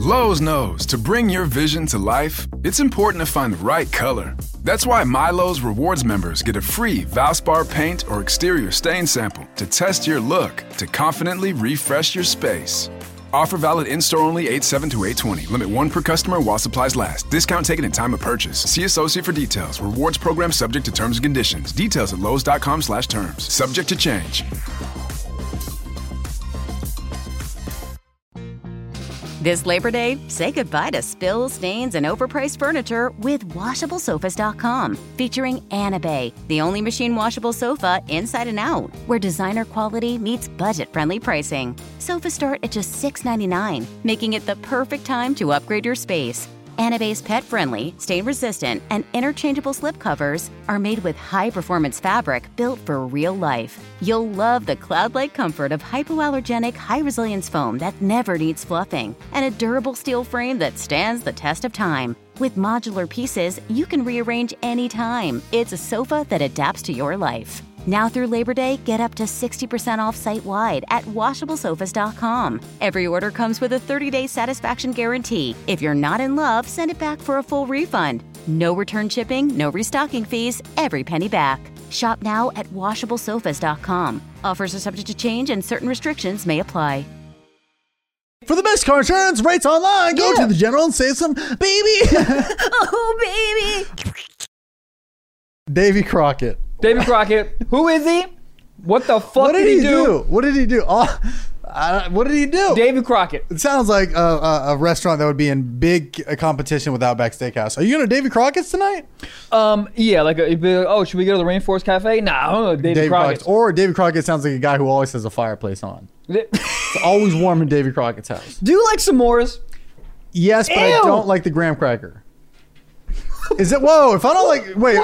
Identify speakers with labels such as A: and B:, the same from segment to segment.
A: Lowe's knows to bring your vision to life, it's important to find the right color. That's why MyLowe's Rewards members get a free Valspar paint or exterior stain sample to test your look to confidently refresh your space. Offer valid in-store only 8/7 to 8/20. Limit 1 per customer while supplies last. Discount taken at time of purchase. See associate for details. Rewards program subject to terms and conditions. Details at lowes.com/terms. Subject to change.
B: This Labor Day, say goodbye to spills, stains, and overpriced furniture with WashableSofas.com. Featuring Anabay, the only machine washable sofa inside and out, where designer quality meets budget-friendly pricing. Sofas start at just $6.99, making it the perfect time to upgrade your space. Anabay's pet-friendly, stain-resistant, and interchangeable slipcovers are made with high-performance fabric built for real life. You'll love the cloud-like comfort of hypoallergenic, high-resilience foam that never needs fluffing, and a durable steel frame that stands the test of time. With modular pieces, you can rearrange anytime. It's a sofa that adapts to your life. Now through Labor Day, get up to 60% off site-wide at WashableSofas.com. Every order comes with a 30-day satisfaction guarantee. If you're not in love, send it back for a full refund. No return shipping, no restocking fees, every penny back. Shop now at WashableSofas.com. Offers are subject to change and certain restrictions may apply.
C: For the best car insurance rates online, go to the General and save some, baby.
D: Oh, baby.
C: Davy Crockett.
D: Davy Crockett. Who is he? What the fuck did he do?
C: What did he do? What did he do?
D: Davy Crockett.
C: It sounds like a restaurant that would be in big competition with Outback Steakhouse. Are you going to Davy Crockett's tonight?
D: Yeah, it'd be like, oh, should we go to the Rainforest Cafe? Nah, I don't know, Davy Crockett's.
C: Or Davy Crockett sounds like a guy who always has a fireplace on. It's always warm in Davy Crockett's house.
D: Do you like s'mores?
C: Yes, but I don't like the graham cracker. Is it? Whoa! If I don't like, wait.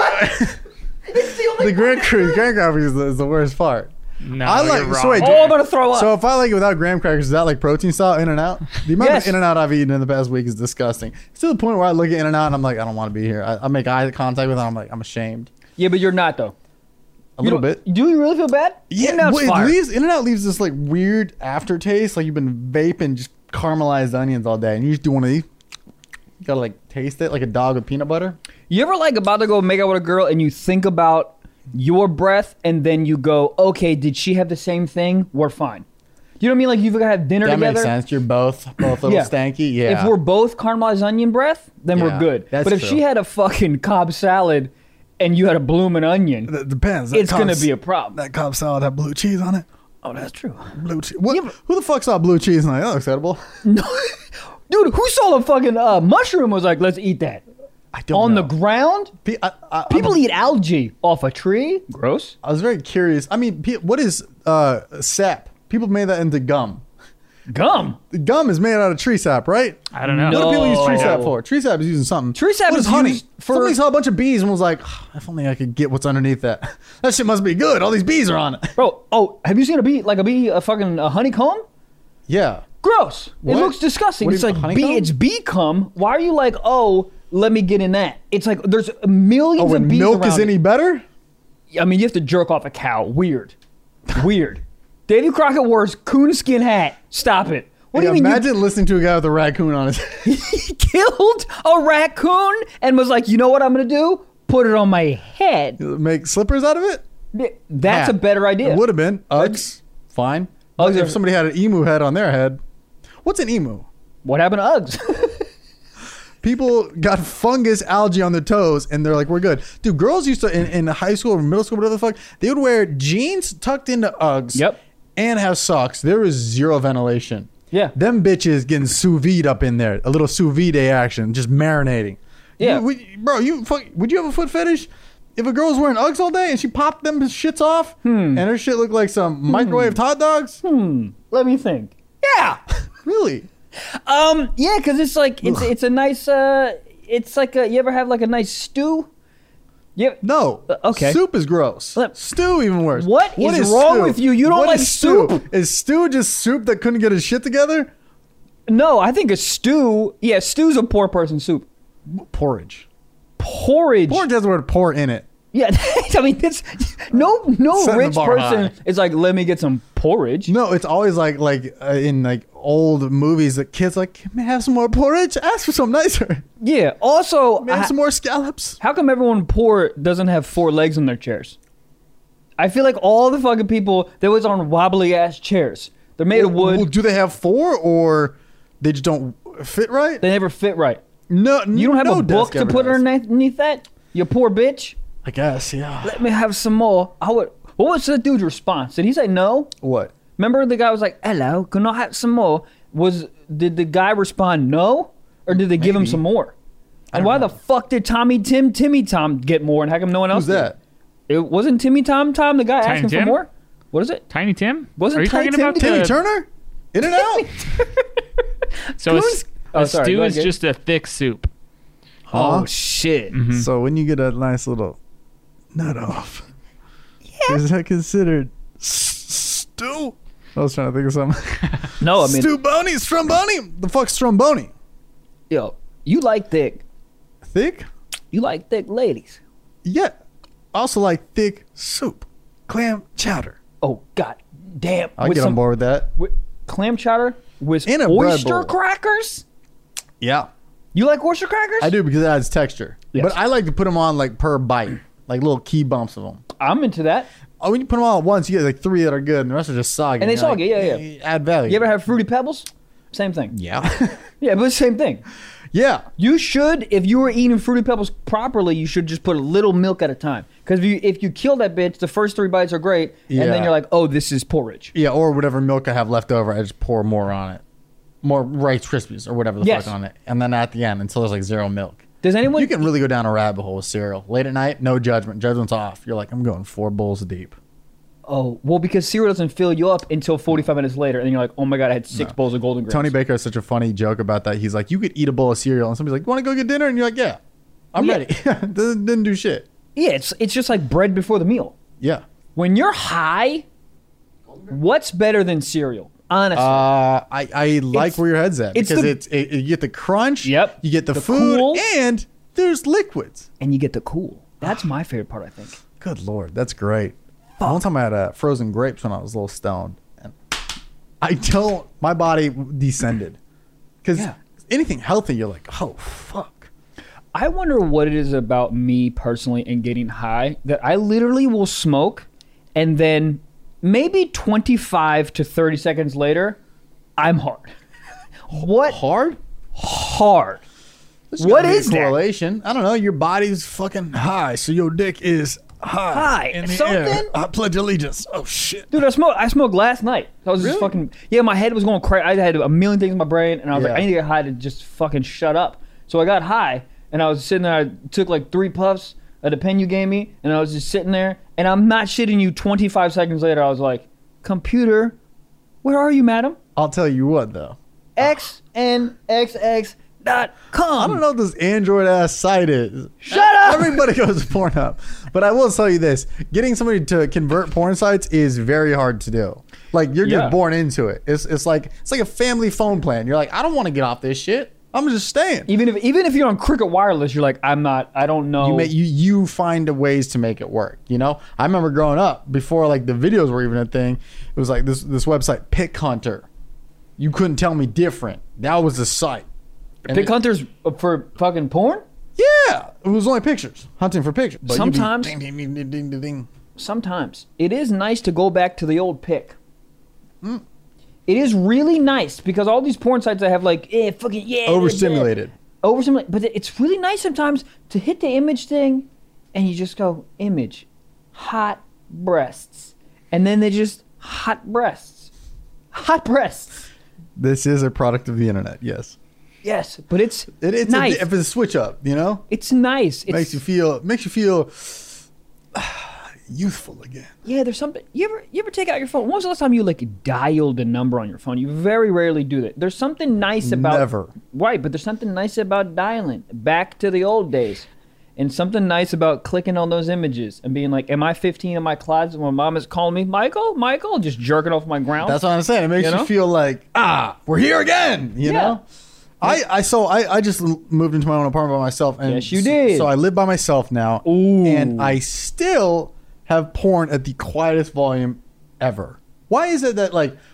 C: The graham cracker is the worst part.
E: No,
C: I like.
E: you're wrong.
C: So wait,
D: I'm gonna throw up.
C: So if I like it without graham crackers, is that like protein style In-N-Out? The amount of In-N-Out I've eaten in the past week is disgusting. It's to the point where I look at In-N-Out and I'm like, I don't want to be here. I make eye contact with them. I'm like, I'm ashamed.
D: Yeah, but you're not though.
C: A little bit.
D: Do you really feel bad?
C: Yeah, In-N-Out leaves this like weird aftertaste, like you've been vaping just caramelized onions all day, and you just do one of these. You gotta like taste it like a dog with peanut butter.
D: You ever like about to go make out with a girl and you think about your breath and then you go, okay, did she have the same thing? We're fine. You know what I mean? Like you've got to have dinner
C: that
D: together.
C: That makes sense. You're both a little stanky. Yeah.
D: If we're both caramelized onion breath, then we're good. But if she had a fucking Cobb salad and you had a bloomin' onion,
C: it depends.
D: It's going to be a problem.
C: That Cobb salad had blue cheese on it.
D: Oh, that's true.
C: Blue cheese. What? Yeah, who the fuck saw blue cheese and like, that looks edible?
D: No. Dude, who saw a fucking mushroom was like, let's eat that?
C: I don't know.
D: The ground? People eat algae off a tree? Gross.
C: I was very curious. I mean, what is sap? People made that into gum.
D: Gum?
C: Gum is made out of tree sap, right?
E: I don't know.
C: What do people use tree sap for? Tree sap is using something.
D: Tree sap is
C: honey.
D: used for...
C: Somebody saw a bunch of bees and was like, oh, if only I could get what's underneath that. That shit must be good. All these bees are on it.
D: Bro, have you seen a bee, a honeycomb?
C: Yeah.
D: Gross.
C: What?
D: It looks disgusting. It's like
C: honeycomb?
D: it's bee cum. Why are you like, oh, let me get in that? It's like there's millions of bees around.
C: Milk is any better?
D: I mean, you have to jerk off a cow. Weird. Davy Crockett wore his coonskin hat. Stop it. What do you mean?
C: Imagine listening to a guy with a raccoon on his head.
D: He killed a raccoon and was like, you know what I'm going to do? Put it on my head.
C: Make slippers out of it?
D: That's a better idea.
C: It would have been. Uggs. Fine. Uggs if somebody had an emu head on their head. What's an emu?
D: What happened to Uggs?
C: People got fungus algae on their toes and they're like, we're good. Dude, girls used to, in high school or middle school, whatever the fuck, they would wear jeans tucked into Uggs.
D: Yep.
C: And have socks. There was zero ventilation.
D: Yeah.
C: Them bitches getting sous vide up in there. A little sous vide action. Just marinating.
D: Yeah.
C: Would you have a foot fetish? If a girl's wearing Uggs all day and she popped them shits off and her shit looked like some microwaved hot dogs?
D: Let me think. Yeah.
C: Really?
D: Yeah, because it's like it's a nice it's like you ever have like a nice stew? Yeah.
C: No.
D: Okay.
C: Soup is gross. Stew even worse.
D: What is wrong
C: stew?
D: with you? You don't like soup?
C: Is stew just soup that couldn't get his shit together?
D: No, I think a stew. Yeah, stew's a poor person's soup.
C: Porridge.
D: Porridge
C: has the word pour in it.
D: Yeah, I mean, it's no rich person is like, let me get some porridge.
C: No, it's always like in like old movies that kids like, may I have some more porridge? Ask for something nicer.
D: Yeah. Also,
C: May I have some more scallops?
D: how come everyone poor doesn't have 4 legs on their chairs? I feel like all the fucking people that was on wobbly ass chairs. They're made of wood.
C: Well, do they have 4 or they just don't fit right?
D: They never fit right.
C: No,
D: You don't have
C: no
D: a book
C: desk
D: to
C: ever
D: put
C: does.
D: underneath that? You poor bitch.
C: I guess, yeah.
D: Let me have some more. What was the dude's response? Did he say no?
C: What?
D: Remember the guy was like, hello, can I have some more? Did the guy respond no? Or did they give him
C: Maybe.
D: some more? And
C: don't
D: why
C: know.
D: the fuck did Timmy Tom get more and how come no one else
C: Who's that?
D: did? It wasn't Timmy Tom the guy
E: Tiny
D: asking for
E: Tim?
D: more? What is it?
E: Tiny Tim?
D: Wasn't
E: Are you
D: Tiny
E: talking
D: Tim
E: about
C: Timmy
E: the,
C: Turner? In and out?
E: So a
D: sorry,
E: stew
D: go
E: is
D: ahead.
E: just a thick soup.
D: Oh, shit.
C: So when you get a nice little nut off, is that considered stew? I was trying to think of something.
D: No, I mean,
C: Stuboni, Stromboni. The fuck's Stromboni?
D: yo, you like thick.
C: Thick?
D: You like thick ladies.
C: Yeah. I also like thick soup. Clam chowder.
D: Oh, god damn.
C: I'll get on board with that.
D: With clam chowder with
C: In a bread
D: oyster
C: bowl.
D: crackers?
C: Yeah.
D: You like oyster crackers?
C: I do because it adds texture.
D: Yes.
C: But I like to put them on like per bite. Like little key bumps of them.
D: I'm into that.
C: Oh, when you put them all at once, you get like 3 that are good and the rest are just soggy.
D: And they
C: You're like,
D: soggy, yeah.
C: Add value.
D: You ever have Fruity Pebbles? Same thing.
C: Yeah.
D: Yeah, but it's the same thing.
C: Yeah.
D: You should, if you were eating Fruity Pebbles properly, you should just put a little milk at a time. Because if you kill that bitch, the first 3 bites are great, and
C: Yeah.
D: then you're like, oh, this is porridge.
C: Yeah, or whatever milk I have left over, I just pour more on it. More Rice Krispies or whatever the
D: Yes.
C: fuck on it. And then at the end, until there's like 0 milk.
D: Does anyone?
C: You can really go down a rabbit hole with cereal. Late at night, no judgment. Judgment's off. You're like, I'm going 4 bowls deep.
D: Oh, well, because cereal doesn't fill you up until 45 minutes later, and then you're like, oh my god, I had 6 bowls of Golden Grams.
C: Tony Baker has such a funny joke about that. He's like, you could eat a bowl of cereal, and somebody's like, you want to go get dinner? And you're like, yeah, I'm
D: Yeah.
C: ready. Didn't do shit.
D: Yeah, it's just like bread before the meal.
C: Yeah.
D: When you're high, what's better than cereal? Honestly.
C: I like
D: It's-
C: where your head's at
D: it's
C: because
D: the-
C: you get the crunch.
D: Yep.
C: You get the
D: The
C: food,
D: cool.
C: and there's liquids.
D: And you get the cool. That's my favorite part, I think.
C: Good lord, that's great. One time I had frozen grapes when I was a little stoned, and my body descended because
D: Yeah.
C: anything healthy, you're like, oh fuck.
D: I wonder what it is about me personally and getting high that I literally will smoke and then maybe 25 to 30 seconds later, I'm hard. What?
C: Hard?
D: Hard.
C: There's
D: What
C: gotta be a
D: is that?
C: correlation? I don't know. Your body's fucking high, so your dick is high.
D: High.
C: In the
D: Something?
C: air. I pledge allegiance. Oh shit.
D: Dude, I smoked last night. I was just
C: Really?
D: fucking, yeah, my head was going crazy. I had a million things in my brain, and I was
C: Yeah.
D: like, I need to get high to just fucking shut up. So I got high, and I was sitting there, I took like 3 puffs of the pen you gave me, and I was just sitting there, and I'm not shitting you, 25 seconds later, I was like, computer, where are you, madam?
C: I'll tell you what though.
D: xnxx.com.
C: I don't know what this Android ass site is.
D: Shut up!
C: Everybody goes to Pornhub. But I will tell you this. Getting somebody to convert porn sites is very hard to do. Like you're
D: Yeah.
C: just born into it. It's like a family phone plan. You're like, I don't want to get off this shit. I'm just staying.
D: Even if you're on Cricket Wireless, you're like, I don't know.
C: You find ways to make it work, you know? I remember growing up, before like the videos were even a thing, it was like this website, Pick Hunter. You couldn't tell me different. That was the site. And
D: Pick Hunters for fucking porn?
C: Yeah. It was only pictures. Hunting for pictures. But you'd be
D: Sometimes-
C: ding, ding, ding, ding, ding, ding, ding.
D: Sometimes. It is nice to go back to the old pick.
C: Hmm.
D: It is really nice because all these porn sites that have like, fucking, yeah.
C: Overstimulated.
D: Overstimulated. But it's really nice sometimes to hit the image thing and you just go, image, hot breasts. And then they just, hot breasts. Hot breasts.
C: This is a product of the internet, yes.
D: Yes, but it's
C: It's
D: nice.
C: if it's a switch up, you know?
D: It's nice. It's,
C: Makes you feel youthful again.
D: Yeah, there's something. You ever take out your phone? When was the last time you like dialed a number on your phone? You very rarely do that. There's something nice about
C: Never.
D: Right, but there's something nice about dialing back to the old days, and something nice about clicking on those images and being like, "Am I 15 in my closet when mom is calling me Michael?" Just jerking off my ground.
C: That's what I'm saying. It makes
D: You
C: you,
D: know?
C: feel like, we're here again, you
D: Yeah.
C: know? I just moved into my own apartment by myself. And
D: Yes, you did.
C: So I live by myself now.
D: Ooh.
C: And I still have porn at the quietest volume ever. Why is it that, like,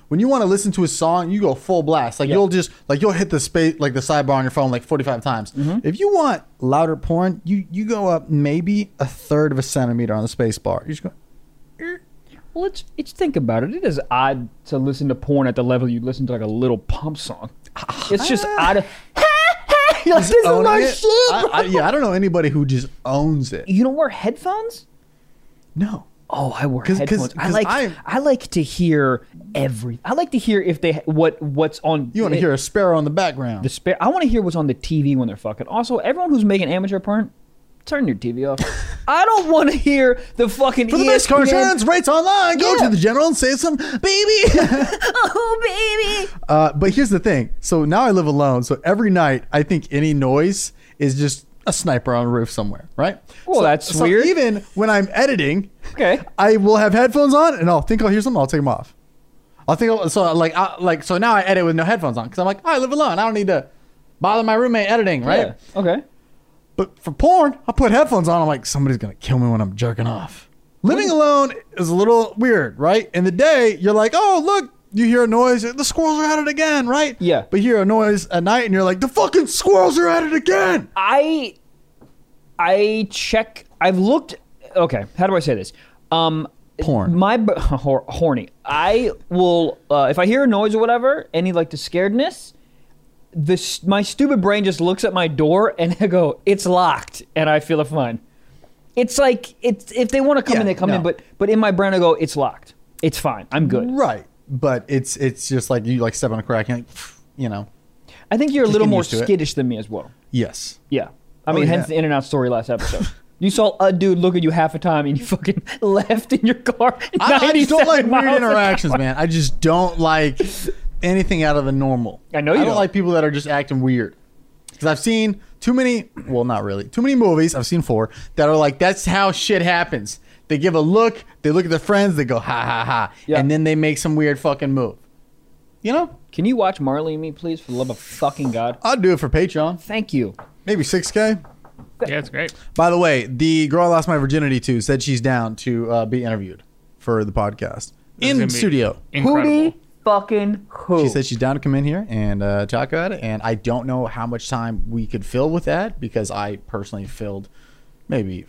C: when you want to listen to a song, you go full blast. Like you'll hit the space, like the sidebar on your phone, like 45 times. If you want louder porn, you go up maybe a third of a centimeter on the space bar. You just go.
D: Well, it's think about it. It is odd to listen to porn at the level you listen to like a Little Pump song. It's just odd. This is my shit.
C: I don't know anybody who just owns it.
D: You don't wear headphones?
C: No.
D: Oh, I wear headphones. I like to hear I like to hear if they what's on.
C: You want to hear a sparrow in the background.
D: I want to hear what's on the TV when they're fucking. Also, everyone who's making amateur porn, turn your TV off. I don't want to hear the fucking
C: For the best cartoons, rates online. Go to the general and say some baby.
D: Oh, baby.
C: But here's the thing. So now I live alone. So every night, I think any noise is just a sniper on a roof somewhere, right?
D: Well, that's weird.
C: Even when I'm editing,
D: okay,
C: I will have headphones on and I'll hear something. I'll take them off. So now I edit with no headphones on because I'm like, I live alone. I don't need to bother my roommate editing, right?
D: Yeah. Okay.
C: But for porn, I put headphones on. I'm like, somebody's going to kill me when I'm jerking off. Living alone is a little weird, right? In the day, you're like, oh, look, you hear a noise. The squirrels are at it again, right?
D: Yeah.
C: But you hear a noise at night and you're like, the fucking squirrels are at it again.
D: I check. I've looked. Okay. How do I say this?
C: Porn.
D: Horny. I will, if I hear a noise or whatever, any like the scaredness, my stupid brain just looks at my door and I go, it's locked, and I feel fine. It's like if they want to come in, they come in, but in my brain I go, it's locked. It's fine. I'm good.
C: Right. But it's just like you like step on a crack and
D: I think you're a little more skittish than me as well.
C: Yes.
D: Yeah. I mean, hence the In-N-Out story last episode. You saw a dude look at you half a time and you fucking left in your car.
C: I just don't like weird interactions, man. I just don't like anything out of the normal.
D: I know you don't
C: like people that are just acting weird. Because I've seen too many, well, not really, too many movies, I've seen 4, that are like, that's how shit happens. They give a look, they look at their friends, they go, ha, ha, ha. Yeah. And then they make some weird fucking move. You know?
D: Can you watch Marley and Me, please, for the love of fucking God?
C: I'll do it for Patreon.
D: Thank you.
C: Maybe $6K.
E: Yeah, it's great.
C: By the way, the girl I lost my virginity to said she's down to be interviewed for the podcast in studio.
E: Incredible.
D: Who?
C: She said she's down to come in here and talk about it. And I don't know how much time we could fill with that because I personally filled maybe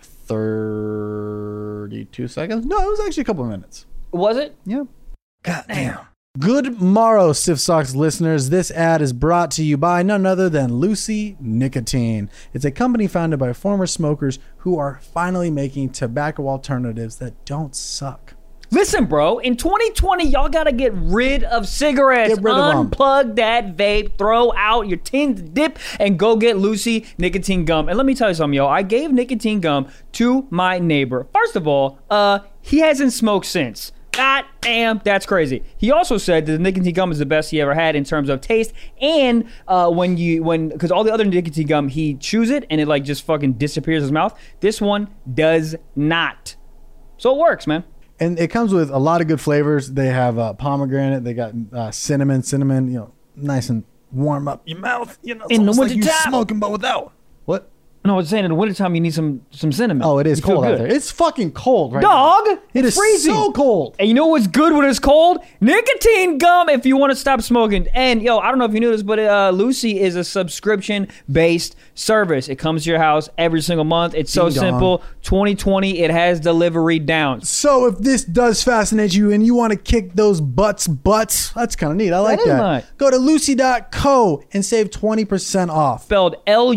C: 32 seconds. No, it was actually a couple of minutes.
D: Was it?
C: Yeah. Goddamn. Good morrow, Stiff Socks listeners. This ad is brought to you by none other than Lucy Nicotine. It's a company founded by former smokers who are finally making tobacco alternatives that don't suck.
D: Listen, bro, in 2020, y'all got to get rid of cigarettes.
C: Get rid of them.
D: Unplug that vape, throw out your tins dip, and go get Lucy Nicotine Gum. And let me tell you something, yo. I gave nicotine gum to my neighbor. First of all, he hasn't smoked since. God damn, that's crazy. He also said that the nicotine gum is the best he ever had in terms of taste, and because all the other nicotine gum, he chews it and it like just fucking disappears in his mouth. This one does not. So it works, man.
C: And it comes with a lot of good flavors. They have pomegranate. They got cinnamon, nice and warm up your mouth. It's
D: in the
C: like you
D: wintertime.
C: smoking, but without. What?
D: No, I was saying in the wintertime you need some cinnamon.
C: Oh, it is cold out there. It's fucking cold right
D: Dog,
C: now. It is
D: freezing.
C: so cold.
D: And you know what's good when it's cold? Nicotine gum if you want to stop smoking. And yo, I don't know if you knew this, but Lucy is a subscription-based service. It comes to your house every single month. It's so simple. 2020, it has delivery down.
C: So if this does fascinate you and you want to kick those butts, that's kind of neat. I like that. Go to lucy.co and save 20% off.
D: Spelled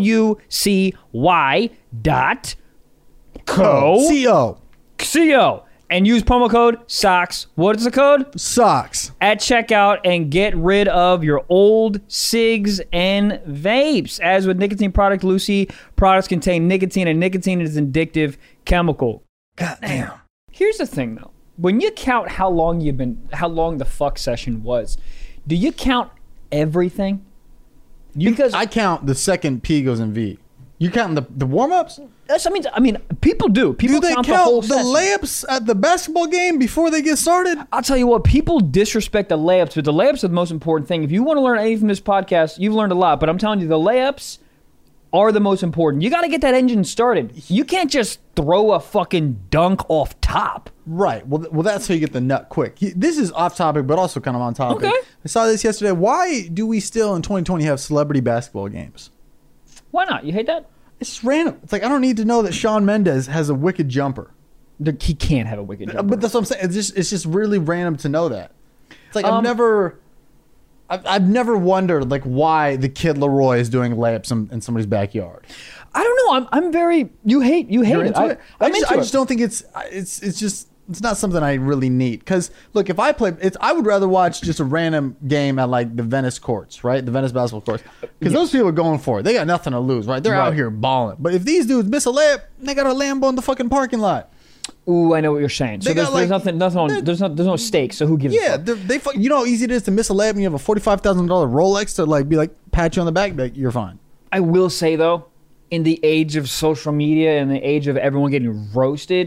D: LUCY.co. CO. And use promo code SOCKS. What is the code?
C: SOCKS.
D: At checkout and get rid of your old cigs and vapes. As with nicotine product, Lucy products contain nicotine, and nicotine is an addictive chemical.
C: Goddamn.
D: Here's the thing, though. When you count how long the fuck session was, do you count everything? Because
C: I count the second P goes in V. You counting the warm-ups?
D: I mean, people do. People
C: do they
D: count
C: count
D: the whole
C: the
D: session.
C: layups at the basketball game before they get started?
D: I'll tell you what, people disrespect the layups, but the layups are the most important thing. If you want to learn anything from this podcast, you've learned a lot. But I'm telling you, the layups, are the most important. You got to get that engine started. You can't just throw a fucking dunk off top.
C: Right. Well, that's how you get the nut quick. This is off topic, but also kind of on topic.
D: Okay.
C: I saw this yesterday. Why do we still in 2020 have celebrity basketball games?
D: Why not? You hate that?
C: It's just random. It's like I don't need to know that Shawn Mendes has a wicked jumper.
D: He can't have a wicked jumper.
C: But that's what I'm saying. It's just really random to know that. It's like I've never wondered like why the kid Leroy is doing layups in somebody's backyard.
D: I don't know. I'm very. You hate
C: You're
D: it.
C: into it? I
D: I'm into
C: just
D: it.
C: don't think it's not something I really need. Because look, if I play, I would rather watch just a random game at like the Venice courts, right? The Venice basketball courts, because those people are going for it. They got nothing to lose, right? They're out
D: Right.
C: here balling. But if these dudes miss a layup, they got a Lambo in the fucking parking lot.
D: Ooh, I know what you're saying. So
C: They got,
D: there's
C: like-
D: nothing on. There's no stakes. So who gives a
C: Yeah,
D: fuck?
C: you know how easy it is to miss a layup and you have a $45,000 Rolex to like be like pat you on the back, be like, you're fine.
D: I will say though, in the age of social media and the age of everyone getting roasted,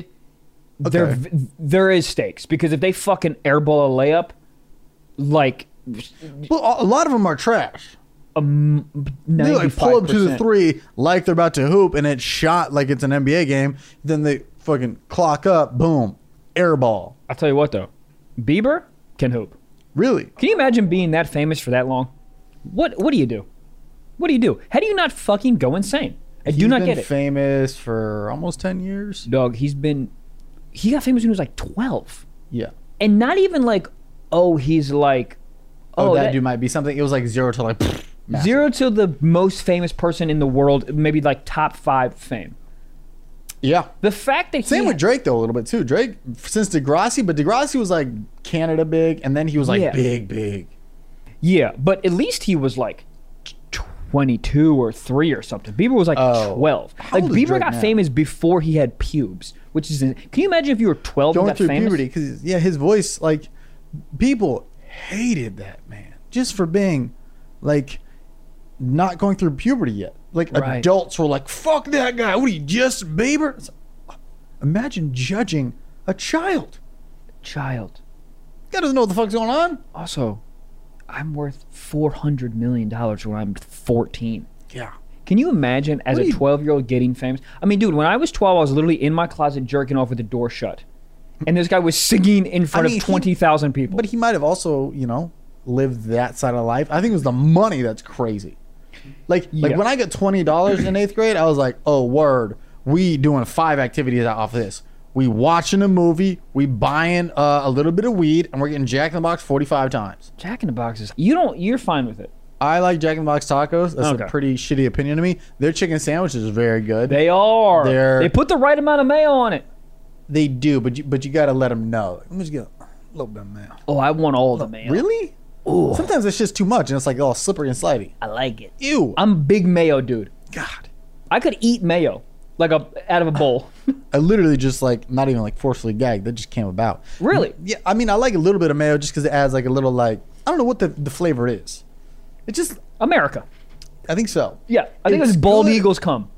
D: there is stakes, because if they fucking airball a layup, like
C: Well, a lot of them are trash.
D: 95%.
C: They like pull up to the three like they're about to hoop and it's shot like it's an NBA game. Then they fucking clock up, boom, air ball.
D: I'll tell you what though, Bieber can hoop.
C: Really?
D: Can you imagine being that famous for that long? What do you do? What do you do? How do you not fucking go insane? I do not get it.
C: Famous for almost 10 years.
D: Dog, he got famous when he was like 12.
C: Yeah.
D: And not even like, he's like,
C: That dude might be something. It was like zero to like massive.
D: zero to the most famous person in the world, maybe like top 5 fame.
C: Yeah.
D: The fact that
C: Same with Drake though a little bit too. Drake since Degrassi, but Degrassi was like Canada big, and then he was like
D: Yeah.
C: big.
D: Yeah, but at least he was like 22 or 3 or something. Bieber was like 12.
C: How
D: Like
C: old is
D: Bieber
C: Drake
D: got
C: now?
D: famous before he had pubes, which is. Can you imagine if you were 12 and
C: Going
D: got
C: through
D: famous?
C: puberty because his voice, like people hated that man just for being like not going through puberty yet. Like
D: Right.
C: adults were like, "Fuck that guy! What are you, Justin Bieber?" It's like, imagine judging a child.
D: Child.
C: Guy doesn't know what the fuck's going on.
D: Also, I'm worth $400 million when I'm 14.
C: Yeah.
D: Can you imagine as
C: What
D: a
C: do you-
D: 12-year-old getting famous? I mean, dude, when I was 12, I was literally in my closet jerking off with the door shut. And this guy was singing in front
C: mean,
D: of 20,000 people.
C: But he might have also, lived that side of life. I think it was the money that's crazy. Like
D: Yeah.
C: when I got $20 in 8th grade, I was like, oh, word. We doing 5 activities off this. We watching a movie, we buying a little bit of weed, and we're getting Jack in the Box 45 times.
D: Jack in the Box is... You're fine with it.
C: I like Jack in the Box tacos. That's
D: Okay.
C: a pretty shitty opinion to me. Their chicken sandwich is very good.
D: They are.
C: They're-
D: They put the right amount of mayo on it.
C: They do, but you got to let them know. Let me just get a little bit of mayo.
D: Oh, I want all the mayo.
C: Really? Ooh. Sometimes it's just too much, and it's like all slippery and slidey.
D: I like it.
C: Ew.
D: I'm a big mayo dude.
C: God.
D: I could eat mayo like out of a bowl.
C: I literally just like not even like forcefully gagged. That just came about.
D: Really?
C: Yeah. I mean, I like a little bit of mayo just because it adds like a little like I don't know what the flavor is. It just
D: America.
C: I think so.
D: Yeah, I think
C: It's
D: it's bald
C: good.
D: eagles come.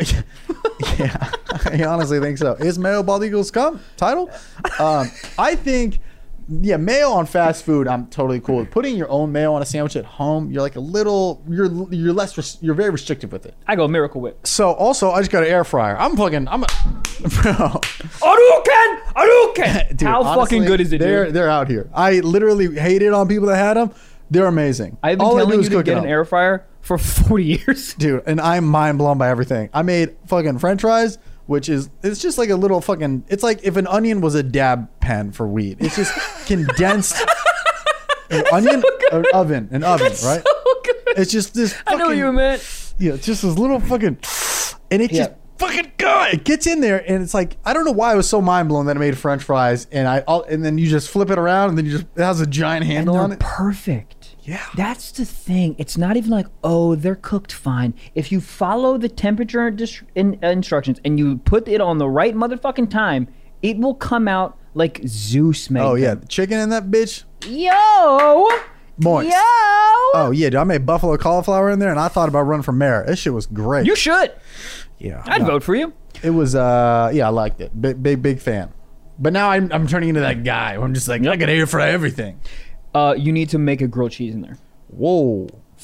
C: Yeah, I honestly think so. Is mayo bald eagles come title? I think. Yeah, mayo on fast food, I'm totally cool with. Putting your own mayo on a sandwich at home, you're like a little, you're you're very restrictive with it.
D: I go Miracle Whip.
C: So also, I just got an air fryer. I'm a, bro.
D: Hadouken!
C: Dude,
D: How
C: honestly,
D: fucking good is it, dude?
C: They're out here. I literally hated on people that had them. They're amazing.
D: I've been
C: All I
D: telling
C: do
D: you
C: is
D: to
C: cook
D: get
C: it
D: an
C: up.
D: air fryer for 40 years.
C: Dude, and I'm mind blown by everything. I made fucking French fries, which is it's just like a little fucking. It's like if an onion was a dab pen for weed. It's just condensed. An onion, an oven, right?
D: So good.
C: It's just this.
D: I know what
C: fucking-
D: you meant.
C: Yeah, it's just this little fucking, and it just
D: Yeah.
C: fucking good. It gets in there, and it's like I don't know why I was so mind blown that I made French fries, and then you just flip it around, and then it has a giant
D: And
C: handle
D: they're
C: on it.
D: perfect.
C: Yeah.
D: That's the thing. It's not even like, they're cooked fine. If you follow the temperature instructions and you put it on the right motherfucking time, it will come out like Zeus made
C: Oh yeah,
D: them.
C: the chicken in that bitch,
D: Yo!
C: moist.
D: Yo!
C: Oh yeah, dude, I made buffalo cauliflower in there, and I thought about running for mayor. This shit was great.
D: You should.
C: Yeah,
D: I'd
C: no.
D: vote for you.
C: It was yeah, I liked it. Big fan. But now I'm turning into that guy where I'm just like I can air fry everything.
D: You need to make a grilled cheese in there.
C: Whoa.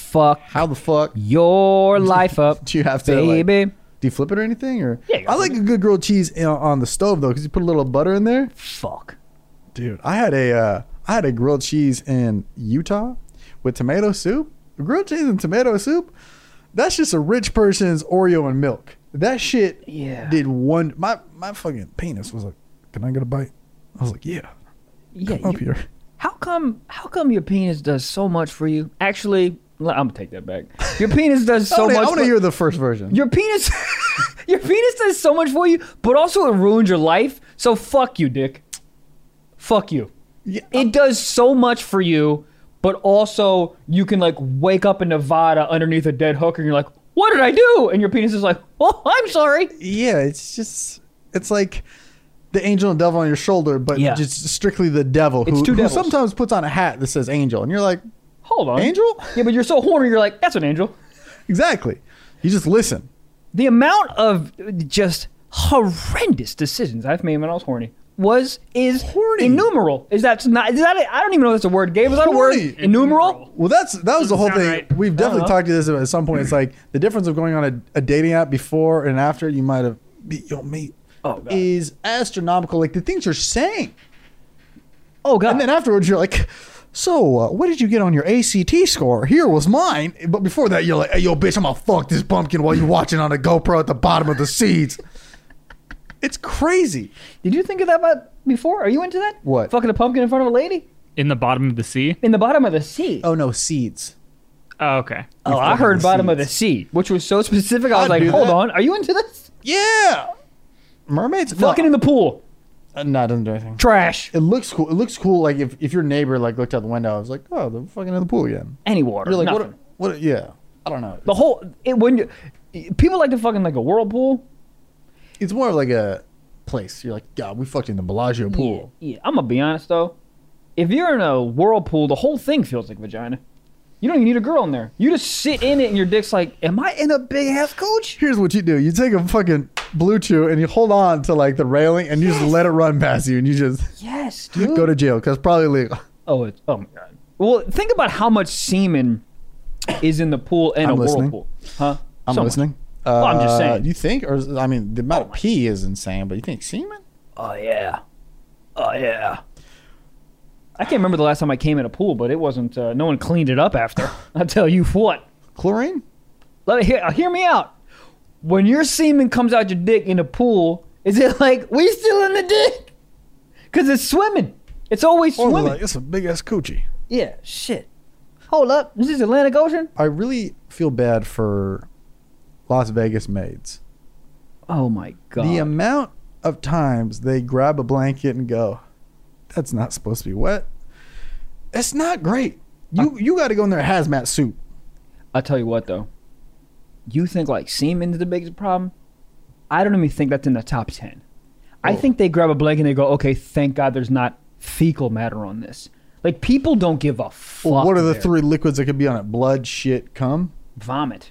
D: fuck
C: How the fuck
D: your life up,
C: do you have to, like,
D: baby.
C: do you flip it or anything? Or
D: Yeah, you
C: I
D: gotta
C: like a good grilled cheese on the stove though, because you put a little butter in there.
D: Fuck.
C: Dude, I had a grilled cheese in Utah with tomato soup. Grilled cheese and tomato soup. That's just a rich person's Oreo and milk. That shit did one. My fucking penis was like, "Can I get a bite?" I was like, "Yeah,
D: Yeah.
C: come up here."
D: How come your penis does so much for you? Actually, I'm gonna take that back. Your penis does so much.
C: I want to hear the first version.
D: Your penis, your penis does so much for you, but also it ruins your life. So fuck you, Dick. Fuck you.
C: Yeah,
D: It does so much for you, but also you can like wake up in Nevada underneath a dead hooker and you're like, what did I do? And your penis is like, oh, I'm sorry.
C: yeah, it's like the angel and devil on your shoulder, but
D: Yeah.
C: just strictly the devil
D: It's two
C: who
D: devils.
C: sometimes puts on a hat that says angel, and you're like,
D: Hold on.
C: Angel?
D: Yeah, but you're so horny, you're like, that's an angel.
C: exactly. You just listen.
D: The amount of just horrendous decisions I've made when I was horny is
C: Horny?
D: innumerable. Is that I don't even know if that's a word. Gabe, was that a word?
C: Horny.
D: Innumerable?
C: Well, that was the whole
E: sound
C: thing.
E: right.
C: We've definitely
D: know.
C: talked to this at some point. It's like the difference of going on a dating app before and after. You might have beat your mate.
D: Oh, God.
C: Is astronomical. Like the things you're saying,
D: Oh, God.
C: and then afterwards you're like, "So, what did you get on your ACT score? Here was mine." But before that, you're like, "Hey, yo, bitch, I'm gonna fuck this pumpkin while you're watching on a GoPro at the bottom of the seeds." It's crazy.
D: Did you think of that about before? Are you into that?
C: What?
D: Fucking a pumpkin in front of a lady?
E: In the bottom of the sea?
D: In the bottom of the sea.
C: Oh no, seeds.
E: Oh, okay.
D: Oh, I heard bottom of the sea, which was so specific. I was
C: I'd
D: like,
C: do
D: hold
C: that.
D: on. Are you into this?
C: Yeah. Mermaids.
D: Fucking in the pool.
C: No, it doesn't do anything.
D: Trash.
C: It looks cool. It looks cool. Like if your neighbor like looked out the window, I was like, "Oh, they're fucking in the pool again."
D: Any water.
C: You're like,
D: nothing.
C: "What? Yeah, I don't know."
D: The whole people like to fucking like a whirlpool.
C: It's more of like a place. You're like, "God, we fucked in the Bellagio pool."
D: Yeah, I'm gonna be honest though. If you're in a whirlpool, the whole thing feels like vagina. You don't even need a girl in there. You just sit in it and your dick's like, am I in a big ass coach?
C: Here's what you do: you take a fucking Blue Chew and you hold on to like the railing and you just let it run past you, and you just
D: Yes, dude.
C: go to jail because probably legal.
D: Oh my god. Well, think about how much semen is in the pool and
C: I'm
D: a
C: listening.
D: whirlpool. Huh?
C: I'm
D: So much.
C: listening.
D: I'm just saying.
C: You think, or I mean, the amount of pee is insane, but you think semen?
D: Oh yeah. Oh yeah. I can't remember the last time I came in a pool, but it wasn't. No one cleaned it up after. I'll tell you what.
C: Chlorine?
D: Hear me out. When your semen comes out your dick in a pool, is it like we still in the dick? Because it's swimming. It's always
C: Or
D: swimming.
C: like, it's a big ass coochie.
D: Yeah. Shit. Hold up. Is this Atlantic Ocean?
C: I really feel bad for Las Vegas maids.
D: Oh my god.
C: The amount of times they grab a blanket and go, "That's not supposed to be wet." It's not great. You got to go in there hazmat suit.
D: I'll tell you what though. You think like semen's the biggest problem? I don't even think that's in the top 10. I think they grab a blanket and they go, okay, thank God there's not fecal matter on this. Like people don't give a fuck.
C: What are the
D: there.
C: 3 liquids that could be on it? Blood, shit, cum,
D: Vomit.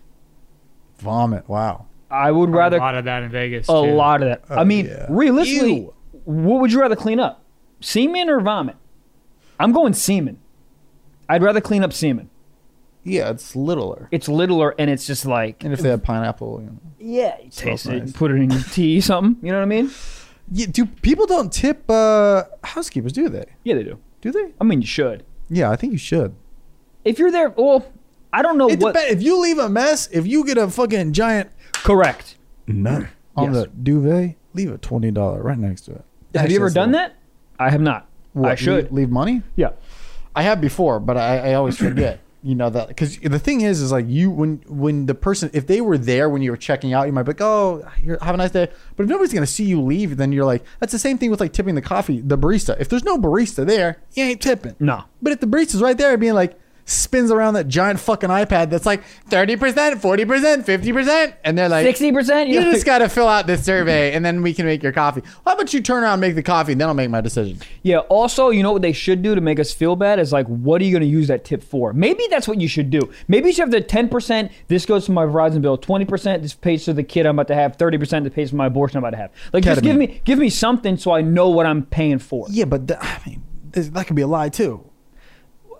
C: vomit. Wow.
D: I would rather
E: a lot of that in Vegas.
D: a
E: too.
D: lot of that. I mean,
C: yeah.
D: realistically,
C: Ew.
D: what would you rather clean up? Semen or vomit? I'm going semen. I'd rather clean up semen.
C: Yeah, it's littler.
D: It's littler and it's just like,
C: And if they have pineapple, you know.
D: yeah, you taste it,
C: nice.
D: put it in your tea, something. You know what I mean?
C: Yeah, do people don't tip housekeepers, do they?
D: Yeah, they do.
C: Do they?
D: I mean, you should.
C: Yeah, I think you should.
D: If you're there, well, I don't know
C: It
D: what.
C: depends. If you leave a mess, if you get a fucking giant
D: Correct.
C: nut on
D: Yes.
C: the duvet, leave a $20 right next to it.
D: Have you ever done that? I have not.
C: What,
D: I should.
C: leave money.
D: Yeah.
C: I have before, but I always forget. You know that because the thing is like you when the person, if they were there when you were checking out, you might be like, "Oh, have a nice day." But if nobody's gonna see you leave, then you're like, that's the same thing with like tipping the barista. If there's no barista there, you ain't tipping.
D: No.
C: But if the barista's right there, being like spins around that giant fucking iPad that's like 30%, 40%, 50%, and they're like
D: 60%.
C: You just gotta fill out this survey, and then we can make your coffee. How about you turn around and make the coffee, and then I'll make my decision.
D: Yeah. Also, you know what they should do to make us feel bad is like, what are you going to use that tip for? Maybe that's what you should do. Maybe you should have the 10%. This goes to my Verizon bill. 20%. This pays for the kid I'm about to have. 30%. This pays for my abortion I'm about to have. Like, just
C: Ketamine.
D: give me something so I know what I'm paying for.
C: Yeah, but I mean, that could be a lie too.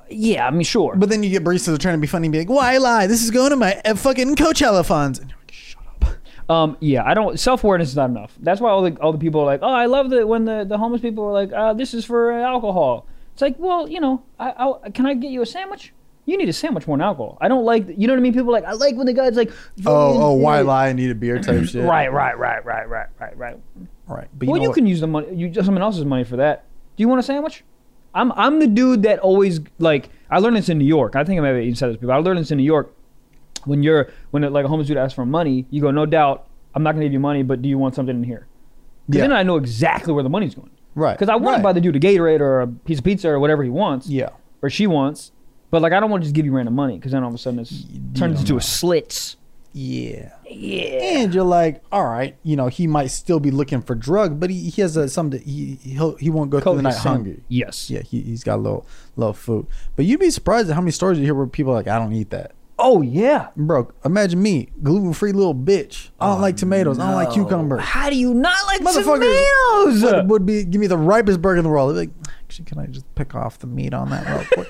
D: Yeah, I mean, sure.
C: But then you get baristas that are trying to be funny and be like, why lie? This is going to my fucking Coachella funds. And you're like, shut up.
D: Yeah, I don't. Self-awareness is not enough. That's why all the people are like, oh, I love that when the homeless people are like, this is for alcohol. It's like, well, you know, can I get you a sandwich? You need a sandwich more than alcohol. I don't like, you know what I mean? People are like, I like when the guy's like,
C: why lie? I need a beer type shit.
D: Right.
C: Right. But
D: Well, you can use the money, someone else's money for that. Do you want a sandwich? I'm the dude that always, like, I learned this in New York. I think I maybe even said this before. I learned this in New York. When like a homeless dude asks for money, you go, no doubt, I'm not gonna give you money, but do you want something in here? Because then I know exactly where the money's going.
C: Right.
D: Because I want to buy the dude a Gatorade or a piece of pizza or whatever he wants.
C: Yeah.
D: Or she wants. But like, I don't want to just give you random money because then all of a sudden it turns into a slits.
C: Yeah.
D: Yeah.
C: And you're like, all right, you know, he might still be looking for drugs, but he has something. He won't go through the night hungry.
D: Yes.
C: Yeah. He's got a little food. But you'd be surprised at how many stories you hear where people are like, I don't eat that.
D: Oh yeah.
C: Bro, imagine me, gluten-free little bitch. I don't like tomatoes. I don't like cucumbers.
D: How do you not like
C: Motherfuckers
D: tomatoes?
C: would be give me the ripest burger in the world. They'd be like, actually, can I just pick off the meat on that real quick?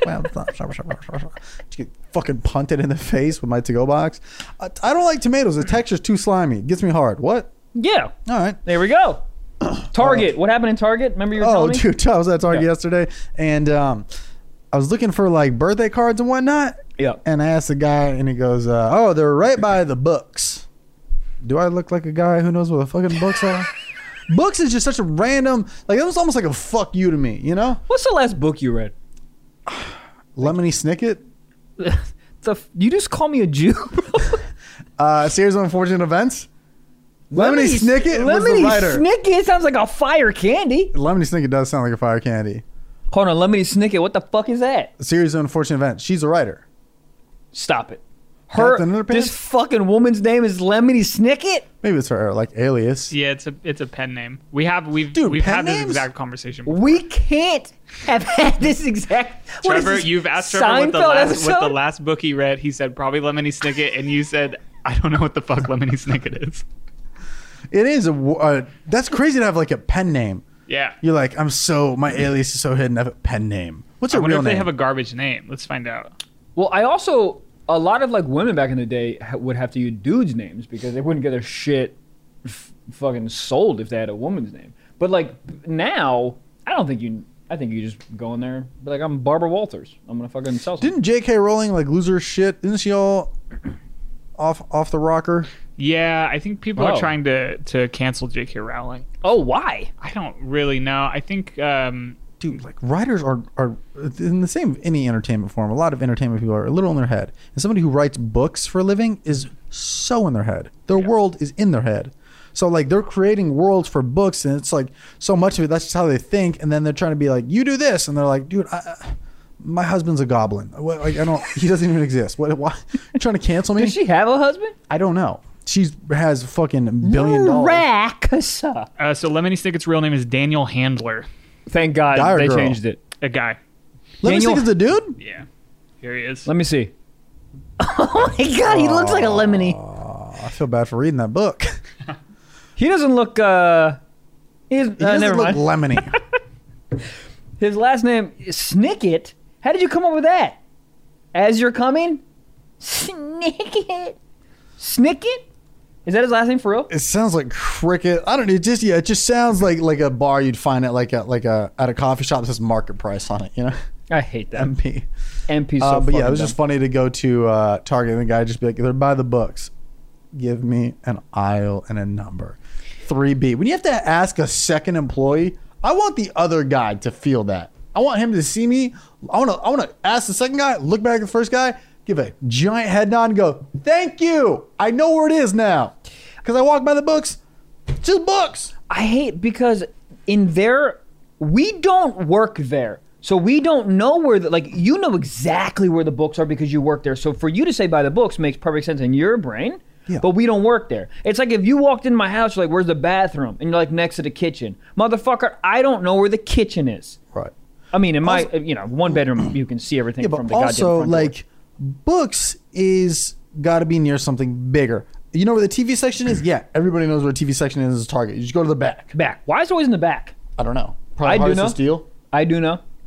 C: Just get fucking punted in the face with my to-go box. I don't like tomatoes. The texture's too slimy. It gets me hard. What?
D: Yeah.
C: All right.
D: There we go. Target. What happened in Target? Remember you were telling me?
C: Dude, I was at Target yesterday, and I was looking for like birthday cards and whatnot.
D: Yeah.
C: And I asked the guy, and he goes, "Oh, they're right by the books." Do I look like a guy who knows what the fucking books are? Books is just such a random, like, it was almost like a fuck you to me, you know?
D: What's the last book you read?
C: Lemony Snicket.
D: You just call me a Jew?
C: Series of Unfortunate Events. Lemony Snicket was the writer.
D: Lemony Snicket sounds like a fire candy.
C: Lemony Snicket does sound like a fire candy.
D: Hold on, Lemony Snicket. What the fuck is that?
C: A Series of Unfortunate Events. She's a writer.
D: Stop it.
C: Captain Underpants?
D: This fucking woman's name is Lemony Snicket?
C: Maybe it's her like alias.
E: Yeah, it's a pen name. We've
C: pen
E: had this
C: names?
E: exact conversation before.
D: We can't have had this exact. What is
E: Trevor,
D: this,
E: you've asked Trevor what the last book he read. He said probably Lemony Snicket, and you said I don't know what the fuck Lemony Snicket is.
C: It is that's crazy to have like a pen name.
E: Yeah.
C: You're like, my alias is so hidden. I have a pen name. What's
E: I
C: your
E: wonder
C: real
E: if
C: name?
E: they have a garbage name. Let's find out.
D: Well, a lot of like women back in the day would have to use dudes' names because they wouldn't get their shit fucking sold if they had a woman's name. But like now, I think you just go in there, be like, I'm Barbara Walters. I'm gonna fucking sell something.
C: Didn't J.K. Rowling like lose her shit? Isn't she all off the rocker?
E: Yeah, I think people are trying to cancel J.K. Rowling.
D: Oh, why?
E: I don't really know. I think
C: Dude, like writers are in the same any entertainment form. A lot of entertainment people are a little in their head, and somebody who writes books for a living is so in their head. Their world is in their head. So like they're creating worlds for books, and it's like so much of it. That's just how they think, and then they're trying to be like, you do this, and they're like, dude, my husband's a goblin. Like he doesn't even exist. Why? You're trying to cancel me?
D: Does she have a husband?
C: I don't know. She has fucking $1 billion.
D: So
E: Lemony Snicket's real name is Daniel Handler.
D: Thank God
C: Guy or
D: they
C: girl?
D: changed it.
E: A guy.
C: Lemony Snicket's the dude?
E: Yeah. Here he is.
D: Let me see. Oh my God, he looks like a lemony.
C: I feel bad for reading that book.
D: He doesn't look. He doesn't
C: doesn't
D: never
C: look
D: mind.
C: lemony.
D: His last name is Snicket. How did you come up with that? As you're coming, Snicket. Snicket? Is that his last name for real?
C: It sounds like cricket. I don't know. It just sounds like a bar you'd find at at a coffee shop that says market price on it. You know,
D: I hate that.
C: MP.
D: MP's so
C: But yeah, it
D: fucking
C: was
D: dumb.
C: just funny to go to Target and the guy just be like, they're by the books. Give me an aisle and a number. 3B. When you have to ask a second employee, I want the other guy to feel that. I want him to see me. I want to ask the second guy, look back at the first guy, give a giant head nod and go, thank you. I know where it is now. Because I walk by the books. Just books.
D: I hate because in there, we don't work there. So we don't know where you know exactly where the books are because you work there. So for you to say by the books makes perfect sense in your brain.
C: Yeah.
D: But we don't work there. It's like if you walked in my house, you're like, where's the bathroom? And you're like, next to the kitchen. Motherfucker, I don't know where the kitchen is.
C: Right.
D: I mean, in my, one bedroom, you can see everything from the goddamn
C: also,
D: front door.
C: like, books is got to be near something bigger. You know where the TV section is? Yeah, everybody knows where the TV section is Target. You just go to the back.
D: Back. Why is it always in the back?
C: I don't know. Probably
D: I do
C: hardest
D: know.
C: to steal.
D: I do know.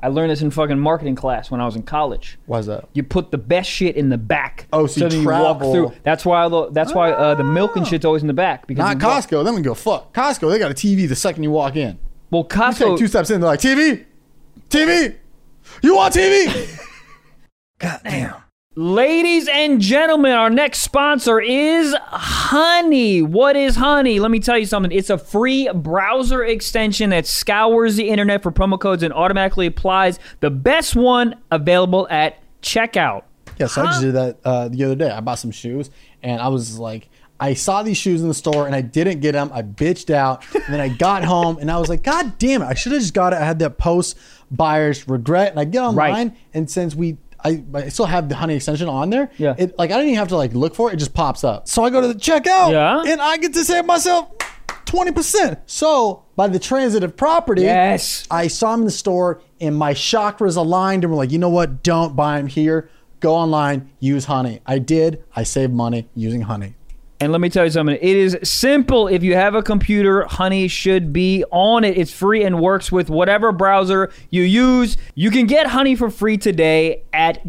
D: I learned this in fucking marketing class when I was in college.
C: Why's that?
D: You put the best shit in the back.
C: Oh, so you
D: then
C: travel.
D: walk through. That's why the milk and shit's always in the back. Because
C: Not
D: you walk-
C: Costco. Then we go, fuck. Costco, they got a TV the second you walk in.
D: Well,
C: You take
D: Costco.
C: 2 steps in, they're like, TV? TV? You want TV? Goddamn.
D: Ladies and gentlemen, our next sponsor is Honey. What is Honey? Let me tell you something. It's a free browser extension that scours the internet for promo codes and automatically applies the best one available at checkout.
C: Yeah, so I just did that the other day. I bought some shoes, and I was like, I saw these shoes in the store, and I didn't get them. I bitched out, and then I got home, and I was like, God damn it, I should have just got it. I had that post buyer's regret, and I get online,
D: Right.
C: and since I still have the Honey extension on there.
D: Yeah.
C: It, like, I didn't even have to like look for it. It just pops up. So I go to the checkout,
D: Yeah.
C: and I get to save myself 20%. So by the transitive property,
D: Yes.
C: I saw them in the store, and my chakras aligned, and were like, you know what? Don't buy them here. Go online, use Honey. I did. I saved money using Honey.
D: And let me tell you something. It is simple. If you have a computer, Honey should be on it. It's free and works with whatever browser you use. You can get Honey for free today at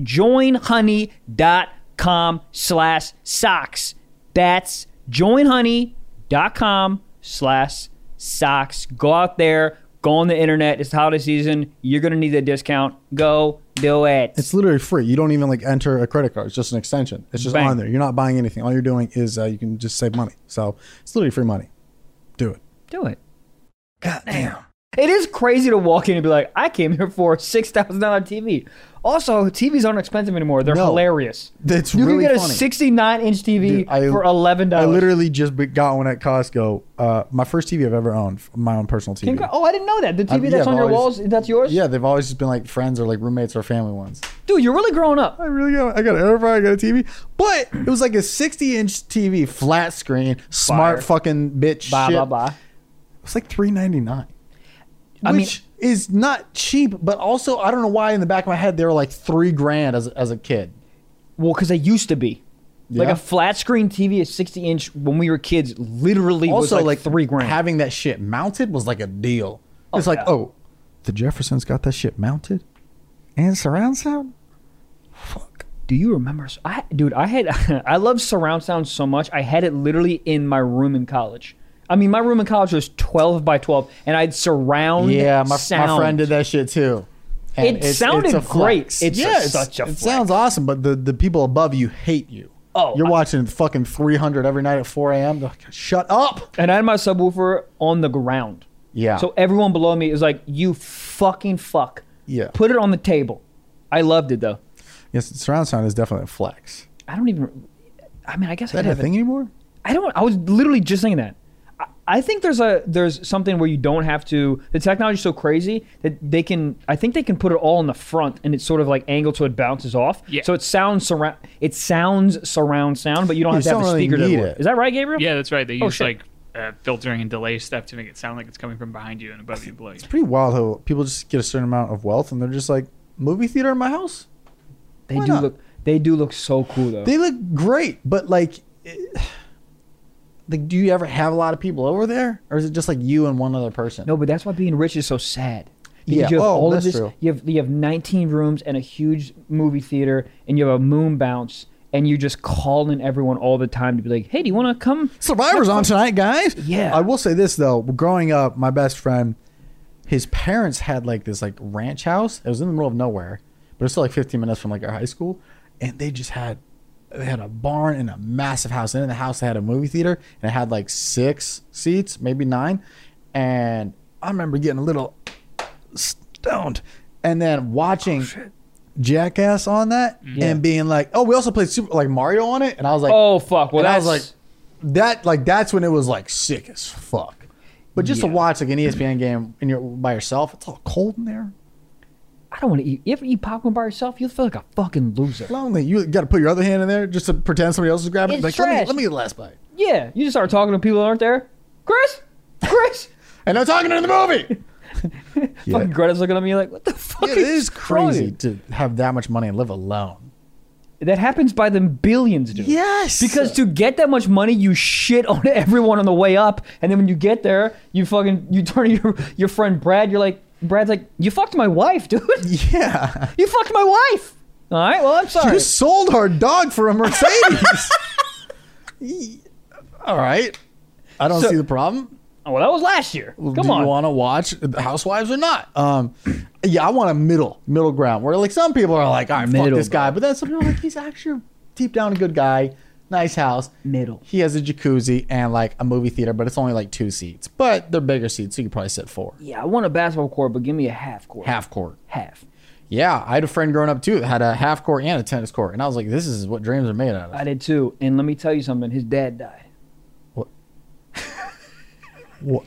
D: joinhoney.com/socks. That's joinhoney.com/socks. Go out there. Go on the internet. It's the holiday season. You're going to need a discount. Go do it.
C: It's literally free. You don't even like enter a credit card. It's just an extension. It's just
D: Bang.
C: on there. You're not buying anything. All you're doing is you can just save money. So it's literally free money. Do it.
D: Do it. Goddamn. It is crazy to walk in and be like, I came here for a $6,000 TV. Also, TVs aren't expensive anymore. They're
C: No.
D: hilarious.
C: It's
D: You
C: really
D: can get
C: funny.
D: a 69-inch TV
C: Dude,
D: for $11.
C: I literally just got one at Costco. My first TV I've ever owned, my own personal TV.
D: Oh, I didn't know that. The TV that's
C: yeah,
D: on your
C: I've
D: walls,
C: always-
D: that's yours?
C: Yeah, they've always just been like friends or like roommates or family ones.
D: Dude, you're really growing up.
C: I got an air fryer, I got a TV, but it was like a 60-inch TV, flat screen, smart
D: Fire.
C: fucking bitch
D: Blah,
C: shit.
D: blah, blah.
C: It was like $399.
D: I mean-
C: Which is not cheap, but also I don't know why in the back of my head they were like $3,000 as a kid.
D: Well, because they used to be. Like
C: Yeah.
D: a flat screen TV, a 60-inch, when we were kids, literally
C: Also,
D: was
C: like
D: $3,000.
C: having that shit mounted was like a deal. It's like,
D: yeah.
C: oh, the Jeffersons got that shit mounted and surround sound. Fuck.
D: Do you remember? I love surround sound so much. I had it literally in my room in college. I mean, my room in college was 12 by 12, and I'd surround
C: Yeah, my
D: sound.
C: friend did that shit too. And
D: It sounded
C: a
D: great.
C: flex.
D: It's
C: yeah,
D: such a
C: it
D: flex.
C: sounds awesome, but the people above you hate you.
D: Oh,
C: You're watching fucking 300 every night at 4 a.m. They're like, shut up.
D: And I had my subwoofer on the ground.
C: Yeah.
D: So everyone below me is like, you fucking fuck.
C: Yeah.
D: Put it on the table. I loved it, though.
C: Yes, surround sound is definitely a flex.
D: I don't even... I mean, I guess
C: Is that a thing anymore?
D: I was literally just thinking that. I think there's something where you don't have to. The technology's so crazy that I think they can put it all in the front and it's sort of like angled so it bounces off.
E: Yeah.
D: So it sounds surround sound, but you don't have to have
C: don't
D: a
C: really
D: speaker to
C: need
D: do it.
C: it.
D: Is that right, Gabriel?
E: Yeah, that's right. They use
D: shit.
E: filtering and delay stuff to make it sound like it's coming from behind you and above you and below you.
C: Pretty wild how people just get a certain amount of wealth and they're just like, movie theater in my house?
D: They
C: Why
D: do
C: not?
D: look so cool though.
C: They look great, but like do you ever have a lot of people over there? Or is it just like you and one other person?
D: No, but that's why being rich is so sad. Because
C: Yeah.
D: you have
C: Oh,
D: all of
C: that's
D: this.
C: true.
D: You have 19 rooms and a huge movie theater, and you have a moon bounce, and you just call in everyone all the time to be like, "Hey, do you want to come?"
C: Survivor's on tonight, guys.
D: Yeah.
C: I will say this though, growing up, my best friend, his parents had like this like ranch house. It was in the middle of nowhere, but it's still like 15 minutes from like our high school, and they had a barn and a massive house. And in the house they had a movie theater, and it had like 6 seats, maybe 9. And I remember getting a little stoned, and then watching Jackass on that, and being like, "Oh, we also played Super like Mario on it," and I was like,
D: Oh fuck! Well,
C: and I
D: that's
C: was like, that's when it was like sick as fuck. But just to watch like an ESPN game and you're by yourself, it's all cold in there.
D: I don't want to eat. You ever eat popcorn by yourself? You'll feel like a fucking loser.
C: Lonely. You got to put your other hand in there just to pretend somebody else is grabbing it.
D: It's
C: Like,
D: trash.
C: let me get the last bite.
D: Yeah, you just start talking to people that aren't there. Chris.
C: And they're talking in the movie.
D: Fucking Greta's looking at me like, what the fuck?
C: Yeah, it is
D: wrong with
C: crazy
D: you?
C: to have that much money and live alone.
D: That happens by the billions, dude.
C: Yes.
D: Because to get that much money, you shit on everyone on the way up, and then when you get there, you turn to your friend Brad. You're like, Brad's like, you fucked my wife, dude.
C: Yeah.
D: You fucked my wife. All right, well, I'm sorry.
C: You sold our dog for a Mercedes. All right. I don't see the problem.
D: Oh, well, that was last year. Come
C: Do
D: on.
C: you want to watch Housewives or not? Yeah, I want a middle ground where like some people are like, all right, fuck this guy, but then some people are like, he's actually deep down a good guy. Nice house.
D: Middle.
C: He has a jacuzzi and like a movie theater, but it's only like 2 seats. But they're bigger seats, so you could probably sit 4.
D: Yeah, I want a basketball court, but give me a half court.
C: Half court.
D: Half.
C: Yeah, I had a friend growing up too that had a half court and a tennis court, and I was like, this is what dreams are made out of.
D: I did too. And let me tell you something. His dad died.
C: What? What?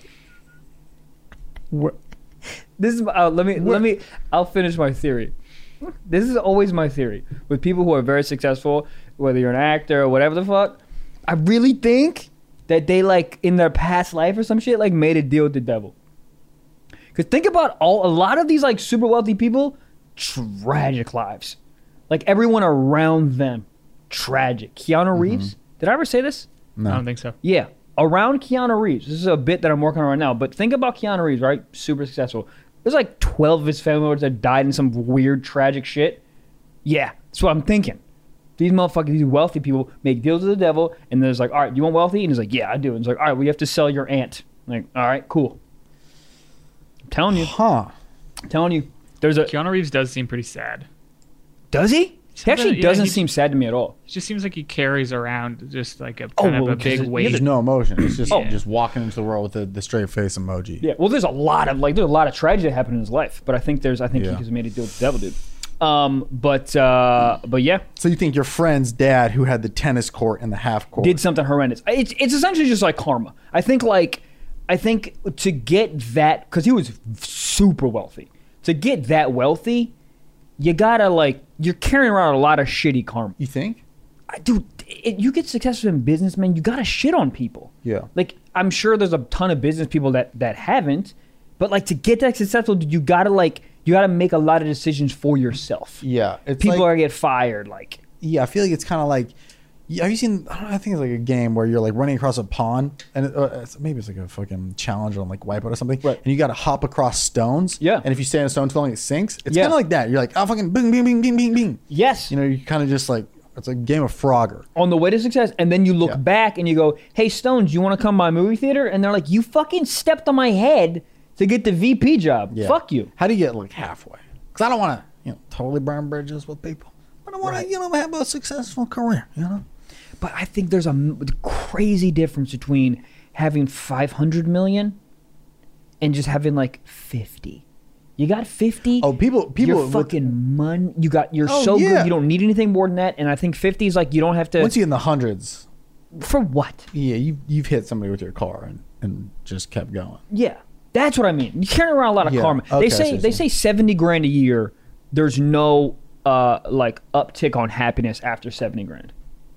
C: What?
D: This is I'll finish my theory. This is always my theory with people who are very successful, whether you're an actor or whatever the fuck. I really think that they like in their past life or some shit like made a deal with the devil. Cause think about a lot of these like super wealthy people, tragic lives. Like everyone around them, tragic. Keanu Reeves. Did I ever say this?
C: No.
E: I don't think so.
D: Yeah. Around Keanu Reeves. This is a bit that I'm working on right now. But think about Keanu Reeves, right? Super successful. There's like 12 of his family members that died in some weird, tragic shit. Yeah, that's what I'm thinking. These motherfuckers, these wealthy people make deals with the devil, and there's like, all right, do you want wealthy? And he's like, yeah, I do. And it's like, all right, we have to sell your aunt. I'm like, all right, cool. I'm telling you.
C: Huh.
D: I'm telling you. There's a...
E: Keanu Reeves does seem pretty sad.
D: Does he? He actually doesn't
E: he
D: seem sad to me at all.
E: It just seems like he carries around just like a kind of a big weight.
C: There's no emotion. It's just walking into the world with the straight face emoji.
D: Yeah, well, there's a lot of tragedy that happened in his life, but I think he just made a deal with the devil, dude. But yeah.
C: So you think your friend's dad, who had the tennis court and the half court,
D: did something horrendous? It's essentially just like karma. I think to get that, because he was super wealthy. To get that wealthy, you gotta like, you're carrying around a lot of shitty karma.
C: You think?
D: Dude, you get successful in business, man, you gotta shit on people.
C: Yeah.
D: Like, I'm sure there's a ton of business people that haven't, but like to get that successful, dude, you gotta make a lot of decisions for yourself.
C: Yeah.
D: People are get fired, like.
C: Yeah, I feel like it's kind of like, have you seen, I think it's like a game where you're like running across a pond, and maybe it's like a fucking challenge on like Wipeout or something,
D: right?
C: And you got to hop across stones.
D: Yeah.
C: And if you stay in a stone too long, it sinks. It's kind of like that. You're like, oh, fucking bing, bing, bing, bing, bing, bing.
D: Yes.
C: You know, you kind of just like, it's a game of Frogger.
D: On the way to success, and then you look back and you go, hey, Stones, you want to come to my movie theater? And they're like, you fucking stepped on my head to get the VP job. Yeah. Fuck you.
C: How do you get like halfway? Because I don't want to, totally burn bridges with people. But I want to, have a successful career,
D: But I think there's a crazy difference between having 500 million and just having like 50. You got 50.
C: Oh, people,
D: you're fucking money. You're so good. You don't need anything more than that. And I think 50 is like, you don't have to.
C: Once you're in the hundreds.
D: For what?
C: Yeah, you've hit somebody with your car and just kept going.
D: Yeah, that's what I mean. You're carrying around a lot of karma.
C: Okay,
D: they say 70 grand a year. There's no like uptick on happiness after 70 grand.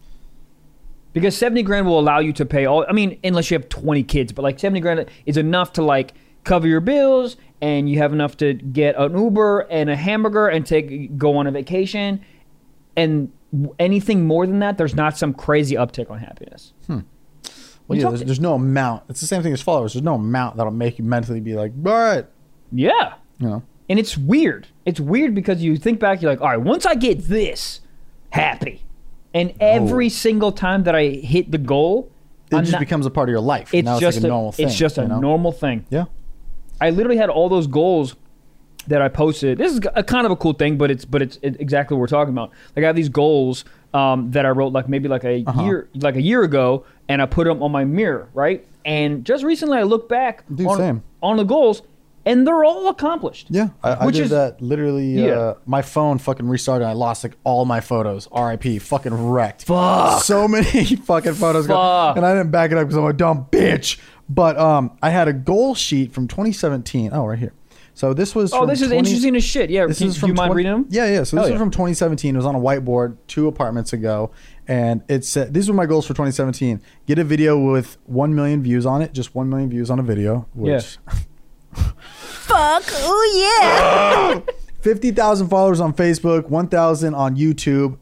D: Because 70 grand will allow you to pay all, I mean, unless you have 20 kids, but like 70 grand is enough to like cover your bills, and you have enough to get an Uber and a hamburger and go on a vacation. And anything more than that, there's not some crazy uptick on happiness.
C: Well, yeah, there's no amount. It's the same thing as followers. There's no amount that'll make you mentally be like, all right.
D: Yeah. And it's weird. It's weird because you think back, you're like, all right, once I get this, happy. And every single time that I hit the goal,
C: it becomes a part of your life.
D: It's
C: now
D: just
C: like a normal thing.
D: It's just a normal thing.
C: Yeah.
D: I literally had all those goals that I posted. This is a kind of a cool thing, but it's exactly what we're talking about. Like I have these goals that I wrote maybe a year ago, and I put them on my mirror, right? And just recently I looked back on the goals, and they're all accomplished.
C: Yeah, I did that literally. My phone fucking restarted. I lost like all my photos. RIP. Fucking wrecked.
D: Fuck.
C: So many fucking photos. And I didn't back it up because I'm a dumb bitch. But I had a goal sheet from 2017. Oh, right here. So this was.
D: Oh, this is interesting as shit. Yeah. Do you mind reading them?
C: Yeah. So this was from 2017. It was on a whiteboard 2 apartments ago, and it said these were my goals for 2017. Get a video with 1 million views on it. Just 1 million views on a video. Which.
B: Fuck. Oh yeah.
C: 50,000 followers on Facebook, 1,000 on YouTube,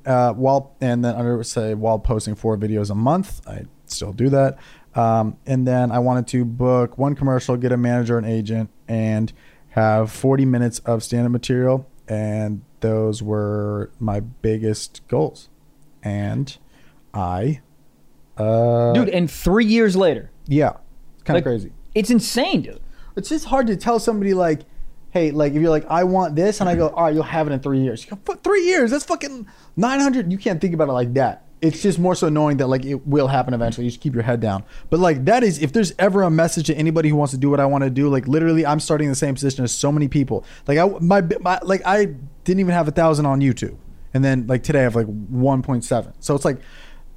C: while posting 4 videos a month. I still do that. And then I wanted to book 1 commercial, get a manager, an agent, and have 40 minutes of stand-up material, and those were my biggest goals. And I
D: dude, and 3 years later.
C: Yeah. It's kind of
D: Like,
C: crazy.
D: It's insane, dude.
C: It's just hard to tell somebody like, hey, like if you're like, I want this, and I go, all right, you'll have it in 3 years. You go, 3 years? That's fucking 900. You can't think about it like that. It's just more so knowing that like it will happen eventually. You just keep your head down. But like that is, if there's ever a message to anybody who wants to do what I want to do, like literally, I'm starting in the same position as so many people. Like I didn't even have 1,000 on YouTube, and then like today I have like 1.7. So it's like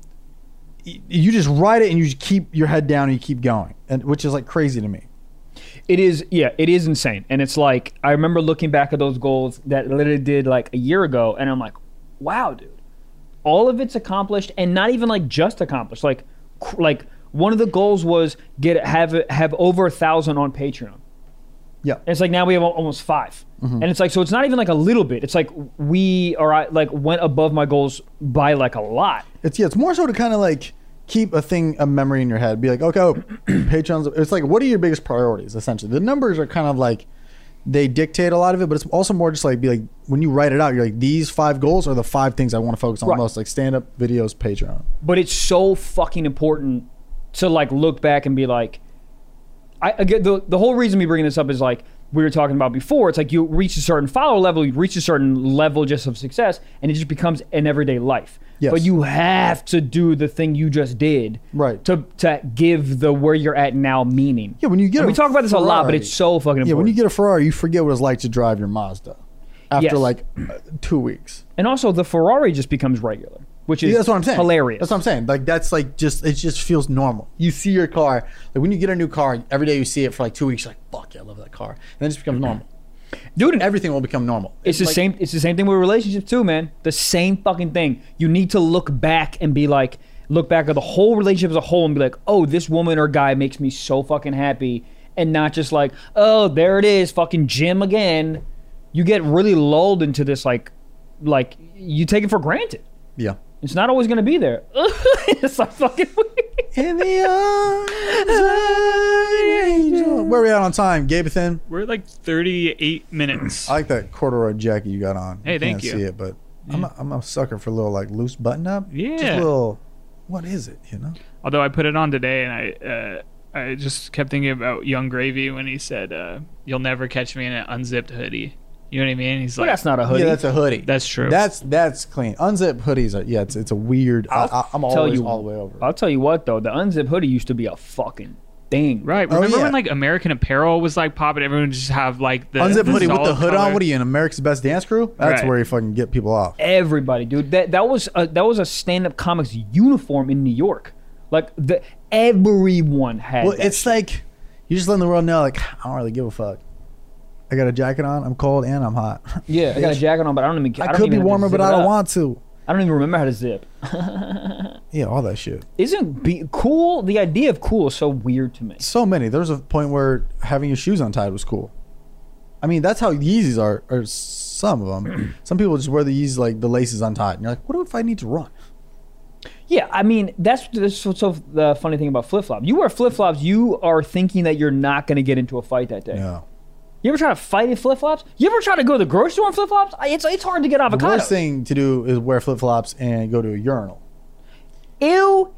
C: you just write it and you just keep your head down and you keep going, and which is like crazy to me.
D: It is, yeah, it is insane. And it's like, I remember looking back at those goals that literally did like a year ago, and I'm like, wow, dude, all of it's accomplished, and not even like just accomplished. Like one of the goals was have over 1,000 on Patreon.
C: Yeah.
D: And it's like now we have almost 5. And it's like, so it's not even like a little bit. It's like I went above my goals by like a lot.
C: It's more so to kind of like keep a memory in your head. Be like, okay, Patreon's. It's like, what are your biggest priorities? Essentially, the numbers are kind of like they dictate a lot of it, but it's also more just like be like when you write it out, you're like, these 5 goals are the 5 things I want to focus on most, like stand up, videos, Patreon.
D: But it's so fucking important to like look back and be like, I get the whole reason me bringing this up is like we were talking about before. It's like you reach a certain follower level, you reach a certain level just of success, and it just becomes an everyday life.
C: Yes.
D: But you have to do the thing you just did,
C: right,
D: to give the where you're at now meaning.
C: Yeah, when you get,
D: we talk about this a lot, but it's so fucking important.
C: Yeah, when you get a Ferrari, you forget what it's like to drive your Mazda after like 2 weeks.
D: And also, the Ferrari just becomes regular, which is
C: that's what I'm saying.
D: Hilarious.
C: That's what I'm saying. Like that's like just it just feels normal. You see your car, like when you get a new car, every day you see it for like 2 weeks, you're like, fuck yeah, I love that car, and then it just becomes normal. Dude, and everything will become normal.
D: It's the same. It's the same thing with relationships too, man. The same fucking thing. You need to look back and be like, look back at the whole relationship as a whole and be like, oh, this woman or guy makes me so fucking happy, and not just like, oh, there it is, fucking Jim again. You get really lulled into this like you take it for granted.
C: Yeah.
D: It's not always gonna be there. It's like fucking
C: in the arms of the angel. Where are we at on time, Gabathan?
E: We're like 38 minutes.
C: I like that corduroy jacket you got on.
E: Hey, thank you.
C: Can't see it, but I'm a sucker for a little like loose button up.
E: Yeah.
C: Just a little. What is it? You know.
E: Although I put it on today, and I just kept thinking about Young Gravy when he said, "You'll never catch me in an unzipped hoodie." You know what I mean? He's like,
D: that's not a hoodie.
C: Yeah, that's a hoodie.
E: That's true.
C: That's clean. Unzipped hoodies are it's a weird. I'm always all the way over.
D: I'll tell you what though, the unzipped hoodie used to be a fucking thing.
E: Right. Remember when like American Apparel was like popping? Everyone would just have like the
C: unzipped hoodie with the hood
E: color.
C: on. What are you in America's Best Dance Crew? That's
E: Right.
C: where you fucking get people off.
D: Everybody, dude. That was a stand-up comics uniform in New York. Like everyone had.
C: Well,
D: that
C: it's
D: shit.
C: like you just letting the world know, like I don't really give a fuck. I got a jacket on. I'm cold and I'm hot.
D: Yeah, I got a jacket on, but I don't even.
C: I could be warmer, but I don't want to.
D: I don't even remember how to zip.
C: Yeah, all that shit.
D: Cool? The idea of cool is so weird to me.
C: So many. There was a point where having your shoes untied was cool. I mean, that's how Yeezys are, or some of them. Some people just wear the Yeezys like the laces untied, and you're like, what if I need to run?
D: Yeah, I mean, that's what's so the funny thing about flip-flops. You wear flip-flops, you are thinking that you're not going to get into a fight that day.
C: Yeah.
D: You ever try to fight in flip-flops? You ever try to go to the grocery store in flip-flops? It's hard to get avocados.
C: The worst thing to do is wear flip-flops and go to a urinal.
D: Ew,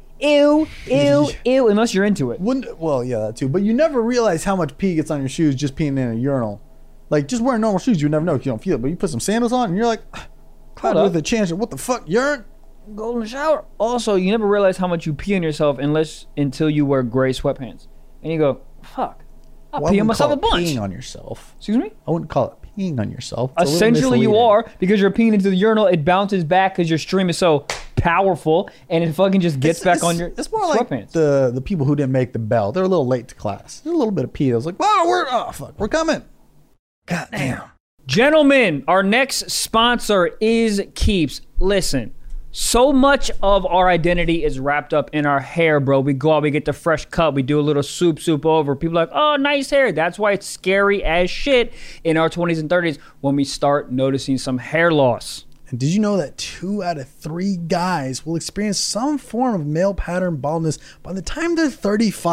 D: unless you're into it.
C: Well, yeah, that too. But you never realize how much pee gets on your shoes just peeing in a urinal. Like, just wearing normal shoes, you never know if you don't feel it. But you put some sandals on and you're like, cloud with a chance of what the fuck, urine?
D: Go in the shower. Also, you never realize how much you pee on yourself until you wear gray sweatpants. And you go, fuck. I'll pee on myself a bunch.
C: Peeing on yourself.
D: Excuse me?
C: I wouldn't call it peeing on yourself. It's
D: Essentially, you are, because you're peeing into the urinal. It bounces back because your stream is so powerful, and it fucking just gets back on your
C: It's more
D: sweatpants.
C: like the people who didn't make the bell. They're a little late to class. There's a little bit of pee. I was like, wow, we're coming. God damn.
D: Gentlemen, our next sponsor is Keeps. Listen. So much of our identity is wrapped up in our hair, bro. We go out, we get the fresh cut, we do a little soup over. People are like, oh, nice hair. That's why it's scary as shit in our 20s and 30s when we start noticing some hair loss.
C: And did you know that 2 out of 3 guys will experience some form of male pattern baldness by the time they're 35?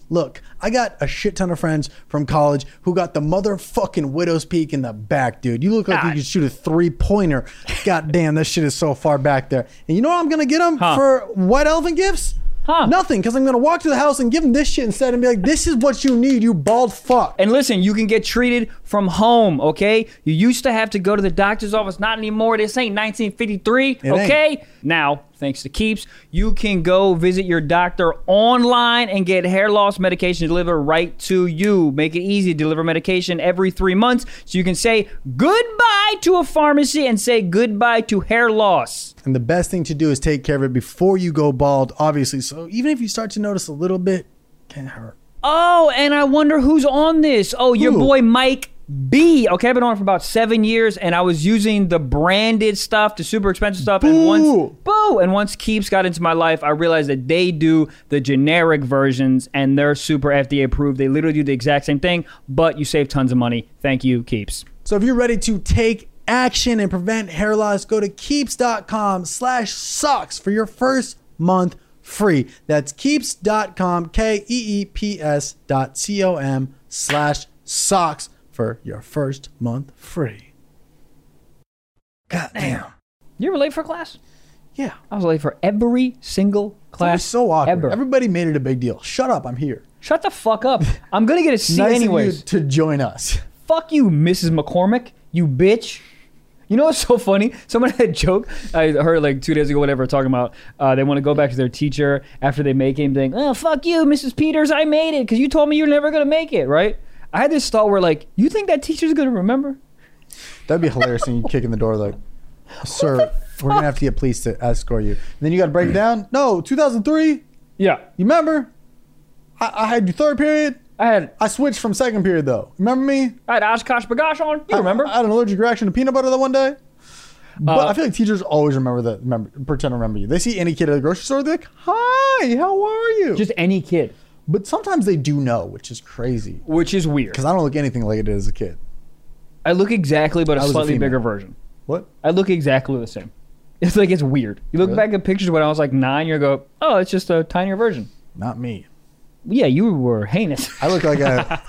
C: Look, I got a shit ton of friends from college who got the motherfucking widow's peak in the back, dude. You look like you could shoot a 3-pointer. God damn, that shit is so far back there. And you know what I'm going to get them for white elephant gifts? Nothing, because I'm going to walk to the house and give them this shit instead and be like, this is what you need, you bald fuck.
D: And listen, you can get treated from home, okay? You used to have to go to the doctor's office. Not anymore. This ain't 1953, okay? Now, thanks to Keeps, you can go visit your doctor online and get hair loss medication delivered right to you. Make it easy. Deliver medication every 3 months so you can say goodbye to a pharmacy and say goodbye to hair loss.
C: And the best thing to do is take care of it before you go bald, obviously. So even if you start to notice a little bit, it can't hurt.
D: Oh, and I wonder who's on this. Oh, your boy Mike B. Okay, I've been on it for about 7 years, and I was using the branded stuff, the super expensive stuff. And once Keeps got into my life, I realized that they do the generic versions, and they're super FDA approved. They literally do the exact same thing, but you save tons of money. Thank you, Keeps.
C: So if you're ready to take action and prevent hair loss, go to keeps.com/socks for your first month free. That's keeps.com, KEEPS.com/socks for your first month free. God damn.
D: You ever late for class?
C: Yeah.
D: I was late for every single class.
C: It's so awkward.
D: Ever.
C: Everybody made it a big deal. Shut up, I'm here.
D: Shut the fuck up. I'm going to get a C
C: Nice
D: anyways.
C: of you to join us.
D: Fuck you, Mrs. McCormick, you bitch. You know what's so funny? Someone had a joke I heard like 2 days ago, whatever, talking about they want to go back to their teacher after they make it and think, oh, fuck you, Mrs. Peters, I made it because you told me you're never going to make it, right? I had this thought where like, you think that teacher's going to remember?
C: That'd be hilarious. And you kick in the door like, sir, we're going to have to get police to escort you. And then you got to break it down. No, 2003.
D: Yeah.
C: You remember? I had your third period. I switched from second period though. Remember me?
D: I had Oshkosh Bagosh on. You remember?
C: I had an allergic reaction to peanut butter that one day. But I feel like teachers always pretend to remember you. They see any kid at the grocery store, they're like, hi, how are you?
D: Just any kid.
C: But sometimes they do know, which is crazy.
D: Which is weird.
C: Because I don't look anything like I did as a kid.
D: I look exactly, but a slightly bigger version.
C: What?
D: I look exactly the same. It's like, it's weird. You look back at pictures when I was like 9, you go, oh, it's just a tinier version.
C: Not me.
D: Yeah, you were heinous.
C: I look like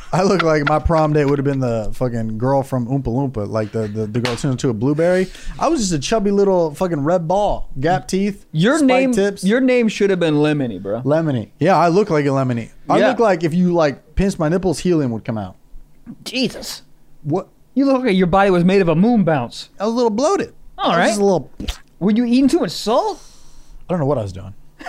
C: my prom date would have been the fucking girl from Oompa Loompa, like the girl turned into a blueberry. I was just a chubby little fucking red ball, gap teeth, spiked tips.
D: Your name should have been Lemony, bro.
C: Lemony. Yeah, I look like a Lemony. I look like if you like pinched my nipples, helium would come out.
D: Jesus.
C: What?
D: You look like your body was made of a moon bounce.
C: I was a little bloated.
D: All right.
C: Just a little.
D: Were you eating too much salt?
C: I don't know what I was doing.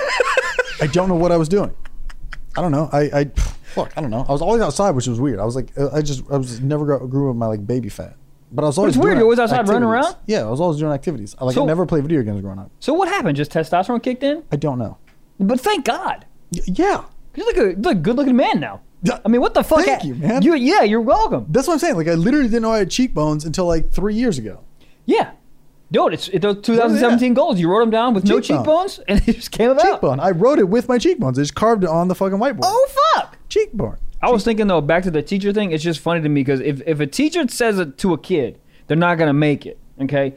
C: I don't know what I was doing. I don't know. I don't know. I was always outside, which was weird. I was like, I was never grew with my like baby fat. But I was always.
D: It's weird. You're always outside
C: activities.
D: running around.
C: Yeah, I was always doing activities. I never played video games growing up.
D: So what happened? Just testosterone kicked in?
C: I don't know.
D: But thank God.
C: Yeah.
D: You're like a good-looking man now. I mean, what the fuck?
C: Thank you, man.
D: You're welcome.
C: That's what I'm saying. Like, I literally didn't know I had cheekbones until like 3 years ago.
D: Yeah. Dude, it's those 2017 goals. You wrote them down with no cheekbones, and it just came about.
C: Cheekbone. I wrote it with my cheekbones. I just carved it on the fucking whiteboard.
D: Oh, fuck.
C: Cheekbone.
D: I was thinking, though, back to the teacher thing, it's just funny to me because if a teacher says it to a kid, they're not going to make it, okay?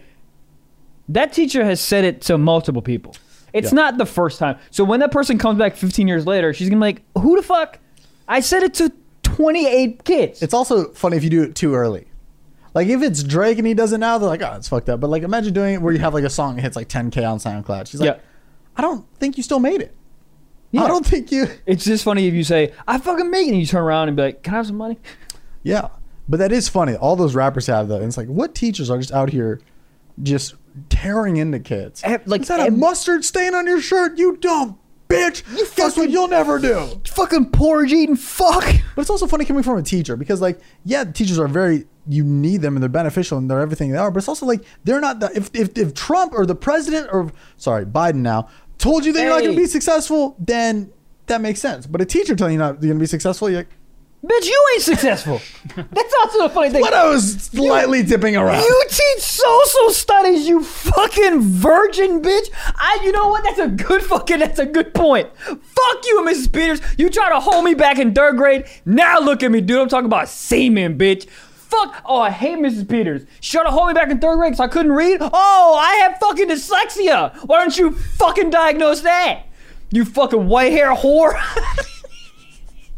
D: That teacher has said it to multiple people. It's not the first time. So when that person comes back 15 years later, she's going to be like, who the fuck? I said it to 28 kids.
C: It's also funny if you do it too early. Like, if it's Drake and he does it now, they're like, oh, it's fucked up. But, like, imagine doing it where you have, like, a song that hits, like, 10K on SoundCloud. She's like, I don't think you still made it. Yeah. I don't think you...
D: It's just funny if you say, I fucking made it, and you turn around and be like, can I have some money?
C: Yeah. But that is funny. All those rappers have that. And it's like, what teachers are just out here just tearing into kids? Is that a mustard stain on your shirt, you dumb bitch? Guess what you'll never do?
D: Fucking porridge eating fuck.
C: But it's also funny coming from a teacher because, like, yeah, teachers are very... You need them and they're beneficial and they're everything they are. But it's also like they're not the, if Trump or the president or Biden now told you that you're not going to be successful, then that makes sense. But a teacher telling you not you're going to be successful, you're like,
D: bitch, you ain't successful. That's also the funny thing.
C: What I was slightly tipping around.
D: You teach social studies, you fucking virgin bitch. You know what? That's a good point. Fuck you, Mrs. Peters. You try to hold me back in 3rd grade. Now look at me, dude. I'm talking about semen, bitch. Fuck. Oh, I hate Mrs. Peters. She tried to hold me back in 3rd grade because I couldn't read. Oh, I have fucking dyslexia. Why don't you fucking diagnose that? You fucking white hair whore.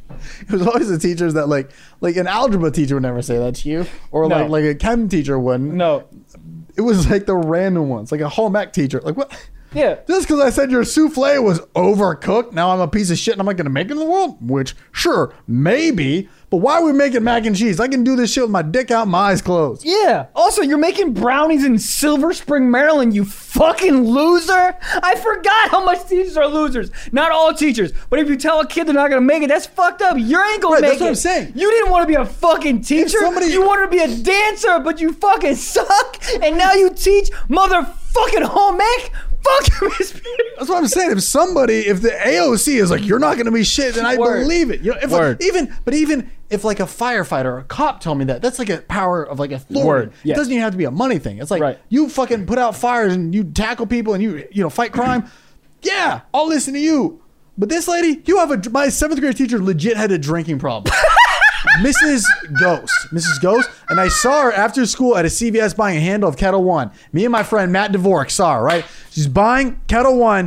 C: It was always the teachers that like an algebra teacher would never say that to you, or
D: No.
C: like a chem teacher wouldn't.
D: No.
C: It was like the random ones, like a home ec teacher. Like what?
D: Yeah.
C: Just because I said your souffle was overcooked, now I'm a piece of shit and I'm not going to make it in the world? Which, sure, maybe. But why are we making mac and cheese? I can do this shit with my dick out and my eyes closed.
D: Yeah. Also, you're making brownies in Silver Spring, Maryland, you fucking loser. I forgot how much teachers are losers. Not all teachers. But if you tell a kid they're not going to make it, that's fucked up. You ain't going to make it.
C: That's what I'm saying.
D: You didn't want to be a fucking teacher. You wanted to be a dancer, but you fucking suck. And now you teach motherfucking home ec? Fuck you, Miss Peters.
C: That's what I'm saying. If the AOC is like, you're not going to be shit, then I
D: Word.
C: believe it. You know, if
D: Word.
C: even if like a firefighter or a cop told me that, that's like a power of like authority.
D: Word. Yes.
C: It doesn't even have to be a money thing. It's like
D: Right.
C: you fucking put out fires and you tackle people and you fight crime. Yeah, I'll listen to you. But this lady, my 7th grade teacher legit had a drinking problem. Mrs. Ghost. And I saw her after school at a CVS buying a handle of Kettle One. Me and my friend Matt Dvorak saw her, right? She's buying Kettle One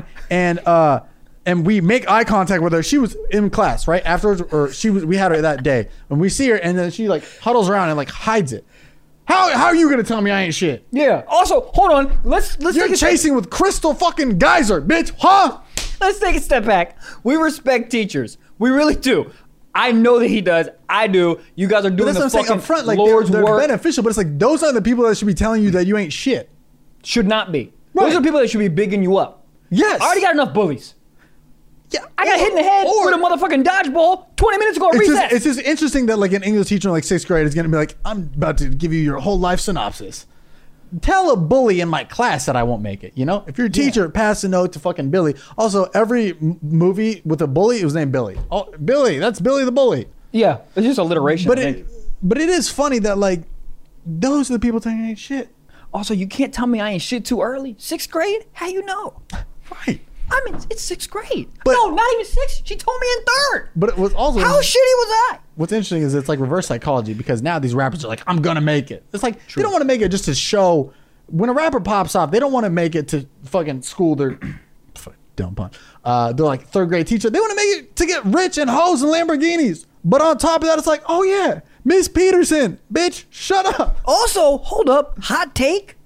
C: and we make eye contact with her. She was in class, right? Afterwards, we had her that day. And we see her and then she like huddles around and like hides it. How are you gonna tell me I ain't shit?
D: Yeah. Also, hold on. Let's
C: You're
D: take a
C: chasing with Crystal fucking Geyser, bitch, huh?
D: Let's take a step back. We respect teachers. We really do. I know that he does. I do. You guys are
C: But
D: doing
C: that's
D: the
C: what I'm saying
D: fucking
C: up front. Like
D: Lord's
C: they're
D: work.
C: beneficial, but it's like those are the people that should be telling you that you ain't shit.
D: Should not be.
C: Right.
D: Those are people that should be bigging you up.
C: Yes.
D: I already got enough bullies.
C: Yeah,
D: I got hit in the head with a motherfucking dodgeball 20 minutes ago at recess.
C: It's just interesting that like an English teacher in like 6th grade is going to be like, I'm about to give you your whole life synopsis. Tell a bully in my class that I won't make it. You know, if your teacher passed a note to fucking Billy. Also, every movie with a bully, it was named Billy. Oh, Billy, that's Billy the bully.
D: Yeah, it's just alliteration.
C: But
D: I think.
C: but it is funny that like those are the people telling you ain't shit.
D: Also, you can't tell me I ain't shit too early. 6th grade? How you know?
C: Right.
D: I mean, it's 6th grade.
C: But-
D: no, not even 6th. She told me in 3rd.
C: But it was also
D: How shitty was I?
C: what's interesting is it's like reverse psychology because now these rappers are like, I'm gonna make it. It's like they don't want to make it just to show. When a rapper pops off, they don't want to make it to fucking school their dumb pun. They're like 3rd grade teacher. They want to make it to get rich and hoes and Lamborghinis. But on top of that, it's like, oh yeah, Miss Peterson, bitch, shut up.
D: Also, hold up. Hot take.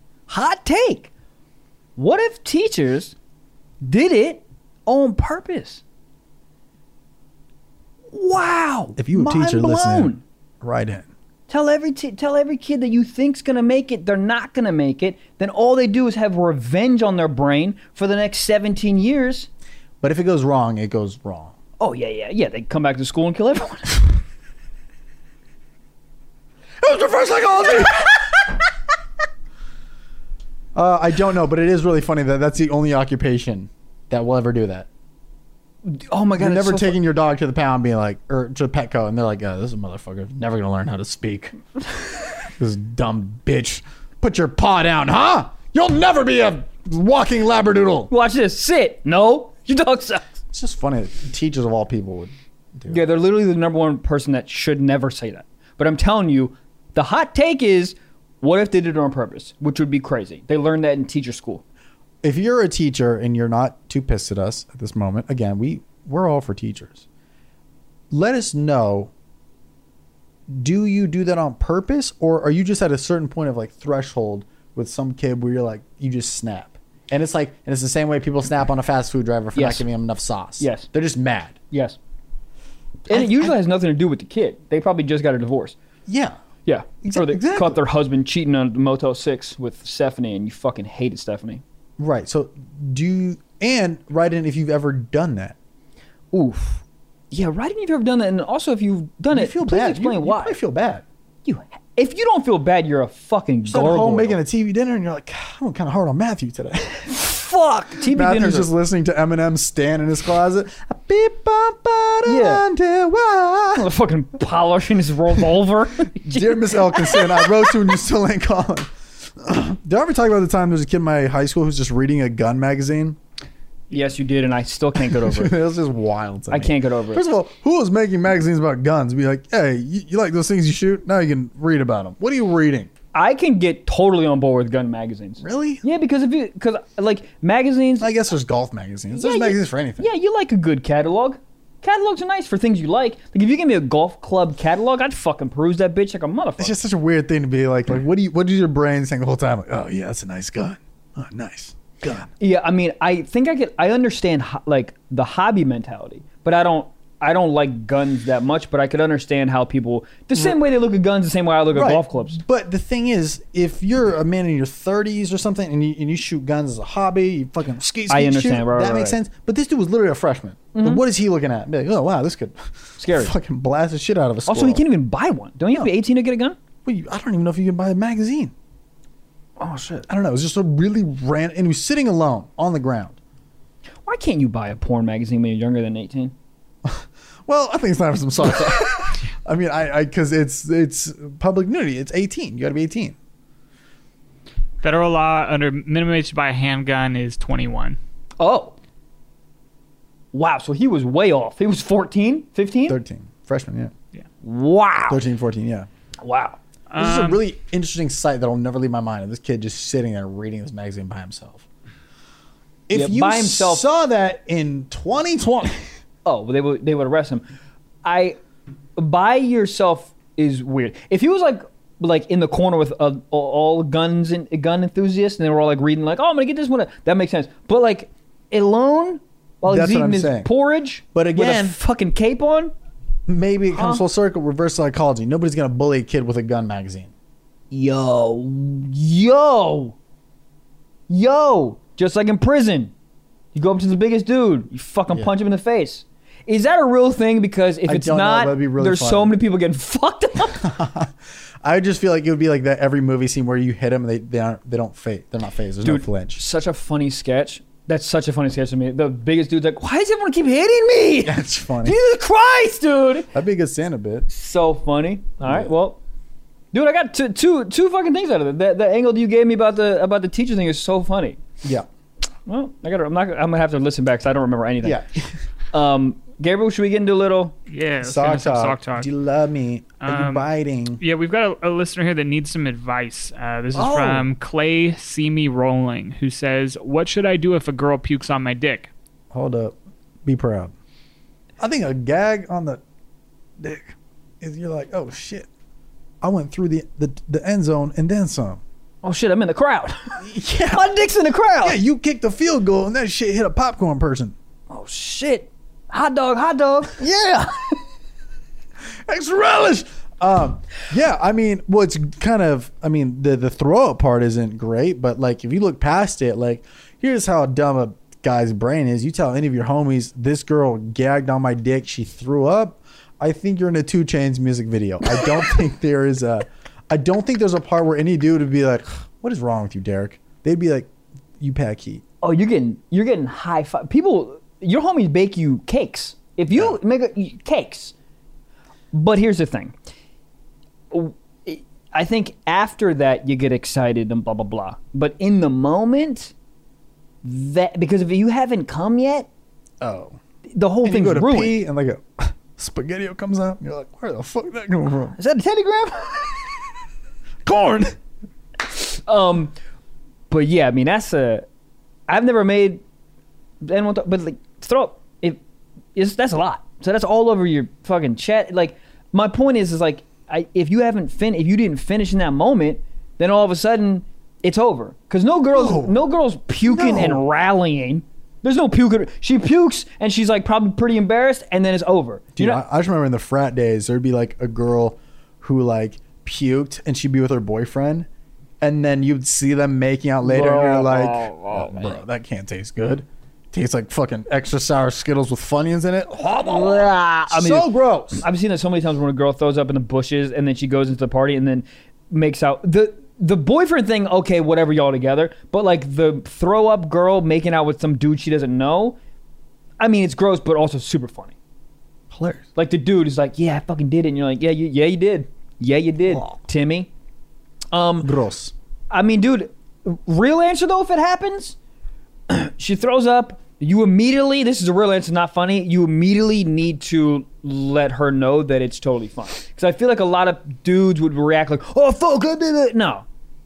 D: What if teachers did it on purpose? Wow.
C: If you a
D: Mind
C: teacher
D: blown.
C: listening, right in.
D: Tell every kid that you think's gonna make it, they're not gonna make it. Then all they do is have revenge on their brain for the next 17 years.
C: But if it goes wrong, it goes wrong.
D: Oh yeah. They come back to school and kill everyone.
C: It was reverse psychology. I don't know, but it is really funny that that's the only occupation that will ever do that.
D: Oh my god!
C: You're
D: it's
C: never
D: so
C: taking your dog to the pound, being like, or to Petco, and they're like, "This motherfucker never gonna learn how to speak." This dumb bitch. Put your paw down, huh? You'll never be a walking labradoodle.
D: Watch this. Sit. No, your dog sucks.
C: It's just funny that teachers of all people would do
D: Yeah, they're literally the number one person that should never say that. But I'm telling you, the hot take is, what if they did it on purpose? Which would be crazy. They learned that in teacher school.
C: If you're a teacher and you're not too pissed at us at this moment, again, we're all for teachers. Let us know. Do you do that on purpose, or are you just at a certain point of like threshold with some kid where you're like, you just snap? And it's the same way people snap on a fast food driver for not
D: Yes.
C: giving them enough sauce.
D: Yes.
C: They're just mad.
D: Yes. And it usually has nothing to do with the kid. They probably just got a divorce.
C: Yeah.
D: Yeah. Or they
C: Exactly.
D: caught their husband cheating on Motel 6 with Stephanie, and you fucking hated Stephanie.
C: Right. So write in if you've ever done that.
D: Oof. Yeah, right if you've ever done that, and also if you've done
C: You
D: it,
C: feel
D: please
C: bad.
D: explain
C: you
D: why.
C: probably feel bad.
D: If you don't feel bad, you're a fucking
C: Just at
D: gargoyle.
C: home making a TV dinner and you're like, I went kind of hard on Matthew today.
D: Fuck! TV
C: Matthew's
D: dinners
C: just
D: are...
C: listening to Eminem stand in his closet.
D: Yeah.
C: Yeah.
D: fucking polishing his revolver.
C: Dear Miss Elkinson, I wrote you and you still ain't calling. Did I ever talk about the time there's a kid in my high school who's just reading a gun magazine?
D: Yes, you did, and I still can't get over
C: It
D: it.
C: was just wild to
D: I
C: me.
D: can't get over it.
C: First of all, who was making magazines about guns? Be like, hey, you like those things you shoot? Now you can read about them. What are you reading?
D: I can get totally on board with gun magazines.
C: Really?
D: Yeah, because like magazines.
C: I guess there's golf magazines. There's
D: Yeah,
C: magazines for anything.
D: Yeah, you like a good catalog. Catalogs are nice for things you like. Like if you give me a golf club catalog, I'd fucking peruse that bitch like a motherfucker.
C: It's just such a weird thing to be like what is your brain saying the whole time? Like, oh yeah, that's a nice gun. Oh, nice gun.
D: Yeah, I mean, I think I understand like the hobby mentality, but I don't like guns that much, but I could understand how people, the same way they look at guns, the same way I look at golf clubs.
C: But the thing is, if you're a man in your 30s or something and you shoot guns as a hobby, you fucking ski
D: I understand,
C: shoot,
D: right,
C: that makes sense. But this dude was literally a freshman. Like, what is he looking at? Be like, oh wow, this could
D: Scary.
C: fucking blast the shit out of a squirrel.
D: Also, he can't even buy one. Don't you have to be 18 to get a gun?
C: Well, I don't even know if you can buy a magazine.
D: Oh, shit.
C: I don't know. It was just a really random, and he was sitting alone on the ground.
D: Why can't you buy a porn magazine when you're younger than 18?
C: Well, I think it's time for some soft talk. I mean, because it's public nudity. It's 18. You got to be 18.
E: Federal law under minimum age to buy a handgun is 21.
D: Oh. Wow, so he was way off. He was 14, 15?
C: 13. Freshman, yeah.
D: Wow.
C: 13, 14, yeah.
D: Wow.
C: This is a really interesting sight that'll never leave my mind of this kid just sitting there reading this magazine by himself. If you
D: by himself,
C: saw that in 2020...
D: Oh, well, they would arrest him. By yourself is weird. If he was like in the corner with all gun enthusiasts and they were all like reading like, oh, I'm gonna get this one, that makes sense. But like alone while he's eating his porridge,
C: but again,
D: with a fucking cape on,
C: maybe it comes full circle. Reverse psychology. Nobody's gonna bully a kid with a gun magazine.
D: Yo, just like in prison, you go up to the biggest dude, you fucking punch him in the face. Is that a real thing? Because if it's not, there's so many people getting fucked up.
C: I just feel like it would be like that every movie scene where you hit them and they don't phase. They're not phased. There's no flinch.
D: Such a funny sketch. That's such a funny sketch to me. The biggest dude's like, why does everyone keep hitting me?
C: That's funny.
D: Jesus Christ, dude.
C: That'd be a good Santa bit.
D: So funny. All right, well, dude, I got two fucking things out of it. The angle you gave me about the teacher thing is so funny.
C: Yeah.
D: Well, I'm gonna have to listen back because I don't remember anything.
C: Yeah.
D: Gabriel, should we get into a little
E: sock talk?
C: Do you love me? Are you biting?
E: Yeah, we've got a listener here that needs some advice. This is from Clay See Me Rolling, who says, what should I do if a girl pukes on my dick?
C: Hold up. Be proud. I think a gag on the dick is you're like, oh shit, I went through the end zone and then some.
D: Oh shit, I'm in the crowd.
C: Yeah.
D: My dick's in the crowd.
C: Yeah, you kicked a field goal and that shit hit a popcorn person.
D: Oh shit. Hot dog. Yeah.
C: Extra relish. Yeah, I mean, well, it's kind of, I mean, the throw up part isn't great, but like if you look past it, like here's how dumb a guy's brain is. You tell any of your homies, this girl gagged on my dick, she threw up. I think you're in a 2 Chainz music video. I don't think there's a part where any dude would be like, what is wrong with you, Derek? They'd be like, you pack heat.
D: Oh, you're getting high five. People, your homies bake you cakes. If you make cakes. But here's the thing. I think after that you get excited and blah blah blah. But in the moment, because if you haven't come yet, the whole thing's ruined. You go to
C: pee and like a spaghetti comes out, and you're like, where the fuck did that come from?
D: Is that a telegram?
C: Corn.
D: But yeah, I mean I've never made anyone but like throw up. That's a lot. So that's all over your fucking chat. Like my point is like if you didn't finish in that moment, then all of a sudden it's over. Because no girls puking and rallying. There's no puking. She pukes and she's like probably pretty embarrassed, and then it's over.
C: Dude, I just remember in the frat days there'd be like a girl who like puked and she'd be with her boyfriend, and then you'd see them making out later, and you're like, bro, that can't taste good. Tastes like fucking extra sour Skittles with Funyuns in it. So gross.
D: I've seen that so many times when a girl throws up in the bushes and then she goes into the party and then makes out. The boyfriend thing, okay, whatever, y'all together. But like the throw up girl making out with some dude she doesn't know. I mean, it's gross, but also super funny.
C: Hilarious.
D: Like the dude is like, yeah, I fucking did it. And you're like, yeah, you did. Yeah, you did, Timmy.
C: Gross.
D: I mean, dude, real answer though, if it happens, she throws up, you immediately, this is a real answer, not funny, you immediately need to let her know that it's totally fine. Because I feel like a lot of dudes would react like, oh, fuck, I did it. No.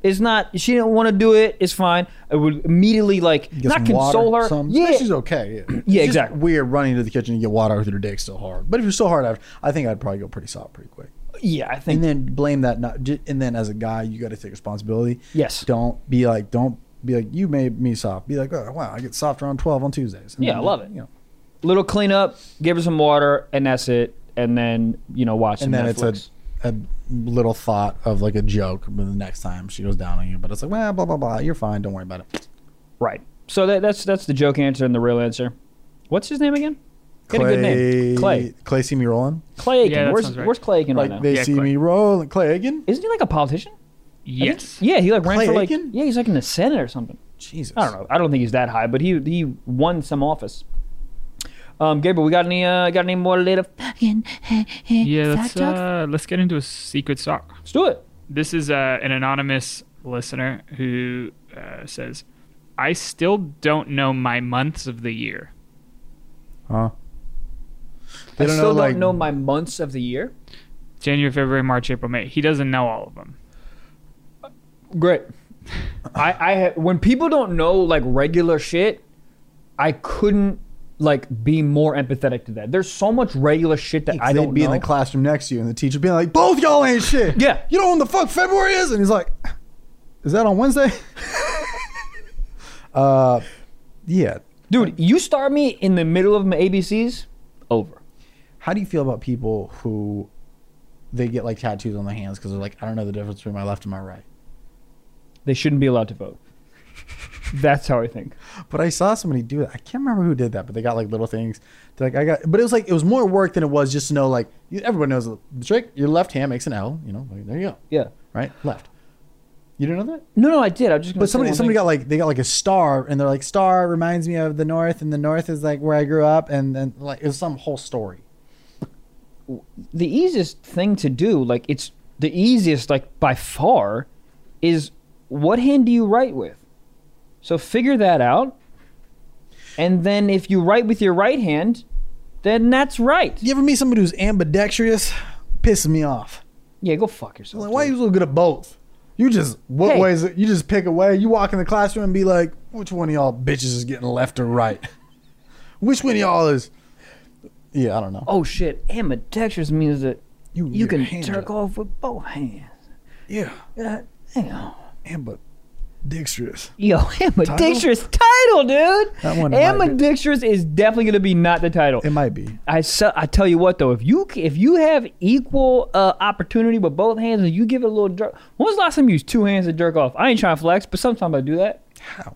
D: It's not. She didn't want to do it. It's fine. I would immediately
C: Get
D: not
C: some
D: console
C: water,
D: her.
C: something.
D: Yeah,
C: She's okay. Yeah, It's
D: Yeah,
C: just
D: exactly.
C: weird running to the kitchen and get water with your dick still hard. But if you're so hard after, I think I'd probably go pretty soft pretty quick.
D: yeah. I think
C: And then blame that and then as a guy, you got to take responsibility.
D: yes.
C: Don't be like you made me soft. Be like, oh wow, I get soft around 12 on Tuesdays. And
D: Yeah,
C: then,
D: I love it.
C: You know,
D: Little cleanup. Give her some water, and that's it. And then watch some
C: and then
D: Netflix.
C: it's a little thought of like a joke, but the next time she goes down on you, but it's like, well, blah blah blah, you're fine, don't worry about it.
D: Right. So that's the joke answer and the real answer. What's his name again? Get a good name. Clay
C: see me rolling.
D: Clay Aiken.
E: Yeah, that sounds right.
D: Where's Clay Aiken right
C: Like
D: now?
C: they
E: Yeah,
C: see
E: Clay.
C: me rolling. Clay Aiken.
D: Isn't he like a politician?
E: Yes.
D: Yeah, he ran
C: Clay
D: for
C: Aiken?
D: yeah, he's like in the Senate or something.
C: Jesus.
D: I don't know. I don't think he's that high, but he won some office. Gabriel, we got any more little fucking
E: Yeah,
D: fact talk?
E: let's get into a secret sock.
D: Let's do it.
E: This is an anonymous listener who says, "I still don't know my months of the year."
C: Huh?
D: I still don't know my months of the year.
E: January, February, March, April, May. He doesn't know all of them.
D: Great. When people don't know like regular shit, I couldn't be more empathetic to that. There's so much regular shit that I
C: They'd
D: don't
C: be
D: know.
C: in the classroom next to you, and the teacher being like, "Both y'all ain't shit."
D: Yeah.
C: You know when the fuck February is, and he's like, "Is that on Wednesday?" Yeah.
D: Dude, you start me in the middle of my ABCs, over.
C: How do you feel about people who they get like tattoos on their hands because they're like, I don't know the difference between my left and my right?
D: They shouldn't be allowed to vote. That's how I think.
C: But I saw somebody do it. I can't remember who did that, but they got like little things. They're like, but it was more work than it was just to know, like, everyone knows the trick. Your left hand makes an L, like, there you go.
D: Yeah.
C: Right? Left. You didn't know that?
D: No, I did. I was just gonna
C: But
D: say
C: somebody
D: one thing.
C: got like a star, and they're like, star reminds me of the North, and the North is like where I grew up, and like it was some whole story.
D: The easiest thing to do, it's the easiest, by far, is what hand do you write with? So figure that out. And then if you write with your right hand, then that's right.
C: You ever meet somebody who's ambidextrous? Pisses me off.
D: Yeah, go fuck yourself.
C: Like, why are
D: dude.
C: you so good at both? You just you just pick a way. You walk in the classroom and be like, which one of y'all bitches is getting left or right? Which one of y'all is? Yeah, I don't know.
D: Oh shit, ambidextrous means that you
C: your
D: can
C: hand
D: jerk
C: up.
D: off with both hands.
C: Yeah,
D: Damn.
C: ambidextrous.
D: Yo, ambidextrous title, dude.
C: That one might be.
D: Ambidextrous is definitely gonna be not the title.
C: It might be.
D: I tell you what though, if you have equal opportunity with both hands and you give it a little jerk. When was the last time you used two hands to jerk off? I ain't trying to flex, but sometimes I do that.
C: How?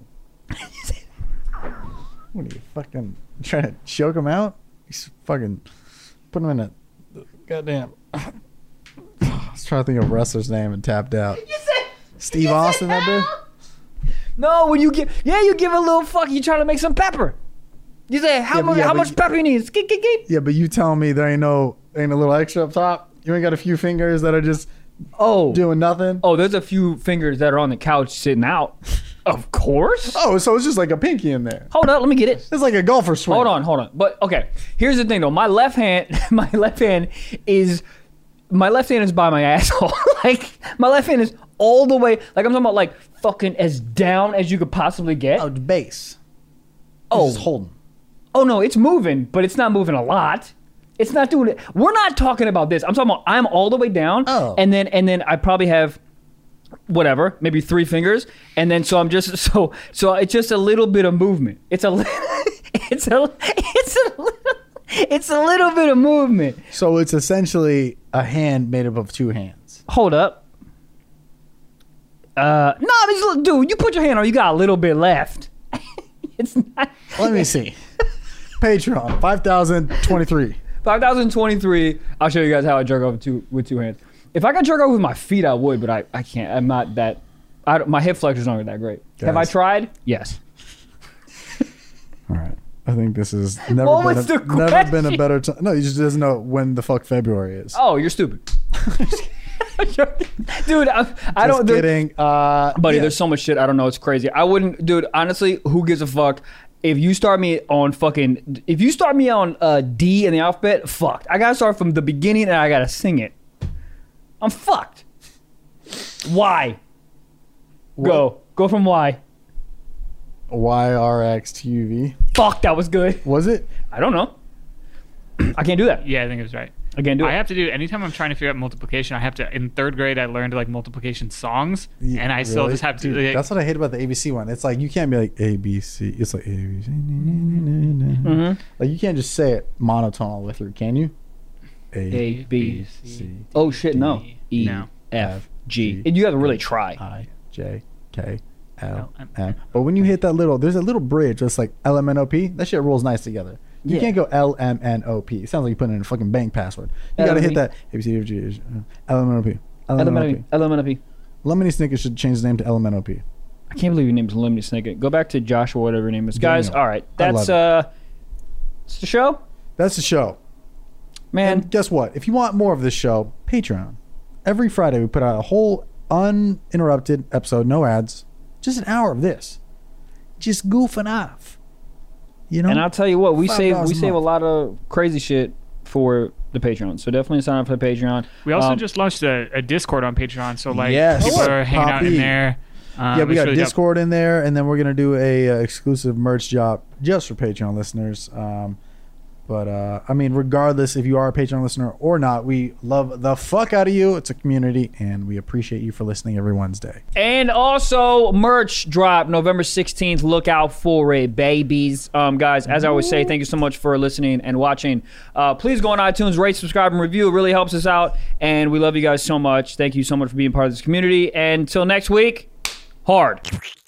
C: What are you fucking trying to choke him out? He's fucking put him in a goddamn. I was trying to think of a wrestler's name and tapped out. Steve Austin, that dude.
D: No, when you give a little fuck. You trying to make some pepper. You say how much pepper you need? Skip.
C: Yeah, but you telling me there ain't a little extra up top? You ain't got a few fingers that are just doing nothing?
D: Oh, there's a few fingers that are on the couch sitting out. Of course.
C: Oh, so it's just like a pinky in there.
D: Hold up, let me get it.
C: It's like a golfer swing.
D: Hold on. But okay, here's the thing though. My left hand is by my asshole. My left hand is all the way. I'm talking about fucking as down as you could possibly get.
C: Oh, the base.
D: Oh.
C: Just holding.
D: Oh no, it's moving, but it's not moving a lot. It's not doing it. We're not talking about this. I'm talking about I'm all the way down.
C: Oh.
D: And then I probably have whatever, maybe 3 fingers, and then so I'm just so it's just a little bit of movement. It's a little bit of movement.
C: So it's essentially a hand made up of 2 hands.
D: Hold up. Dude, you put your hand on, you got a little bit left. It's not.
C: Let me see. Patreon, 5,023.
D: 5,023. I'll show you guys how I jerk off with 2 hands. If I could jerk off with my feet, I would, but I can't. I'm not that. My hip flexors aren't that great.
C: Guys.
D: Have I tried? Yes.
C: All right. I think this has never
D: What was the
C: been a
D: question?
C: better time. No, he just doesn't know when the fuck February is.
D: Oh, you're stupid. Dude, I don't.
C: Just kidding.
D: Buddy,
C: yeah.
D: there's so much shit I don't know. It's crazy. I wouldn't, dude. Honestly, who gives a fuck? If you start me on D in the alphabet, fucked. I gotta start from the beginning and I gotta sing it. I'm fucked. Why? Go from Y.
C: YRX to UV.
D: Fuck, that was good.
C: Was it?
D: I don't know. I can't do that.
E: Yeah, I think it was right.
D: I can't do it.
E: I have to do, anytime I'm trying to figure out multiplication, I have to, in third grade, I learned like multiplication songs, and I still
C: Really?
E: just have to.
C: Dude, that's what I hate about the ABC one. It's like you can't be like ABC. It's like ABC. Like you can't just say it monotone all the way through, can you?
D: A, B,
C: C.
D: Oh shit, no. E,
E: No.
D: F, G. And you have to really try.
C: I, J, K, L,
E: L,
C: M. But when you hit that little, there's a little bridge that's like LMNOP. That shit rolls nice together. You
D: Yeah.
C: can't go LMNOP. It sounds like you put in a fucking bank password. You gotta hit that ABCDFG. LMNOP. LMNOP.
D: LMNOP.
C: Lemony Snicket should change his name to LMNOP.
D: I can't believe your name's Lemony Snicket. Go back to Joshua, whatever your name is. Guys,
C: Daniel.
D: all right.
C: I
D: That's
C: love
D: it's the show.
C: That's the show.
D: Man,
C: And guess what? If you want more of this show, Patreon. Every Friday we put out a whole uninterrupted episode, no ads, just an hour of this, just goofing off. You know.
D: and I'll tell you what, we
C: $5
D: save
C: a
D: a
C: month.
D: lot of crazy shit for the Patreon. So definitely sign up for the Patreon.
E: We also just launched a Discord on Patreon, so like
C: Yes.
E: people are hanging out in
C: Poppy.
E: there.
C: Yeah, we
E: it's
C: got
E: really dope.
C: Discord in there, and then we're gonna do a exclusive merch drop just for Patreon listeners. But I mean, regardless if you are a Patreon listener or not, we love the fuck out of you. It's a community, and we appreciate you for listening every Wednesday.
D: And also, merch drop November 16th. Look out for it, babies. Guys, as I always say, thank you so much for listening and watching. Please go on iTunes, rate, subscribe, and review. It really helps us out. And we love you guys so much. Thank you so much for being part of this community. And until next week, hard.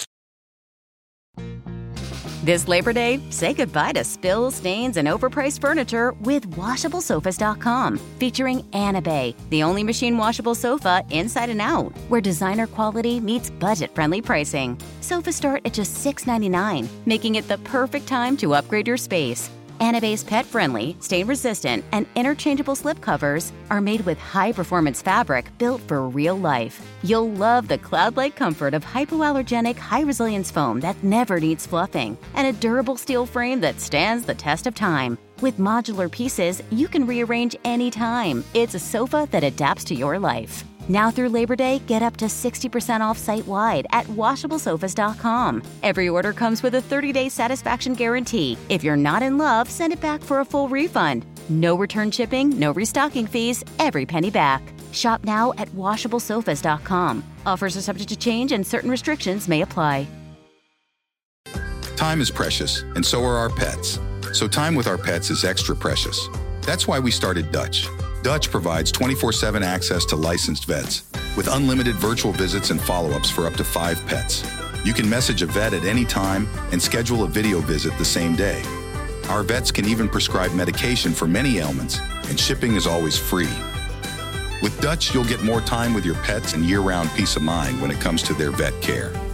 B: This Labor Day, say goodbye to spills, stains, and overpriced furniture with WashableSofas.com. Featuring Anabay, the only machine washable sofa inside and out, where designer quality meets budget-friendly pricing. Sofas start at just $6.99, making it the perfect time to upgrade your space. Anabay's pet-friendly, stain-resistant, and interchangeable slipcovers are made with high-performance fabric built for real life. You'll love the cloud-like comfort of hypoallergenic, high-resilience foam that never needs fluffing, and a durable steel frame that stands the test of time. With modular pieces, you can rearrange anytime. It's a sofa that adapts to your life. Now through Labor Day, get up to 60% off site-wide at WashableSofas.com. Every order comes with a 30-day satisfaction guarantee. If you're not in love, send it back for a full refund. No return shipping, no restocking fees, every penny back. Shop now at WashableSofas.com. Offers are subject to change and certain restrictions may apply.
F: Time is precious, and so are our pets. So time with our pets is extra precious. That's why we started Dutch. Dutch provides 24/7 access to licensed vets with unlimited virtual visits and follow-ups for up to 5 pets. You can message a vet at any time and schedule a video visit the same day. Our vets can even prescribe medication for many ailments, and shipping is always free. With Dutch, you'll get more time with your pets and year-round peace of mind when it comes to their vet care.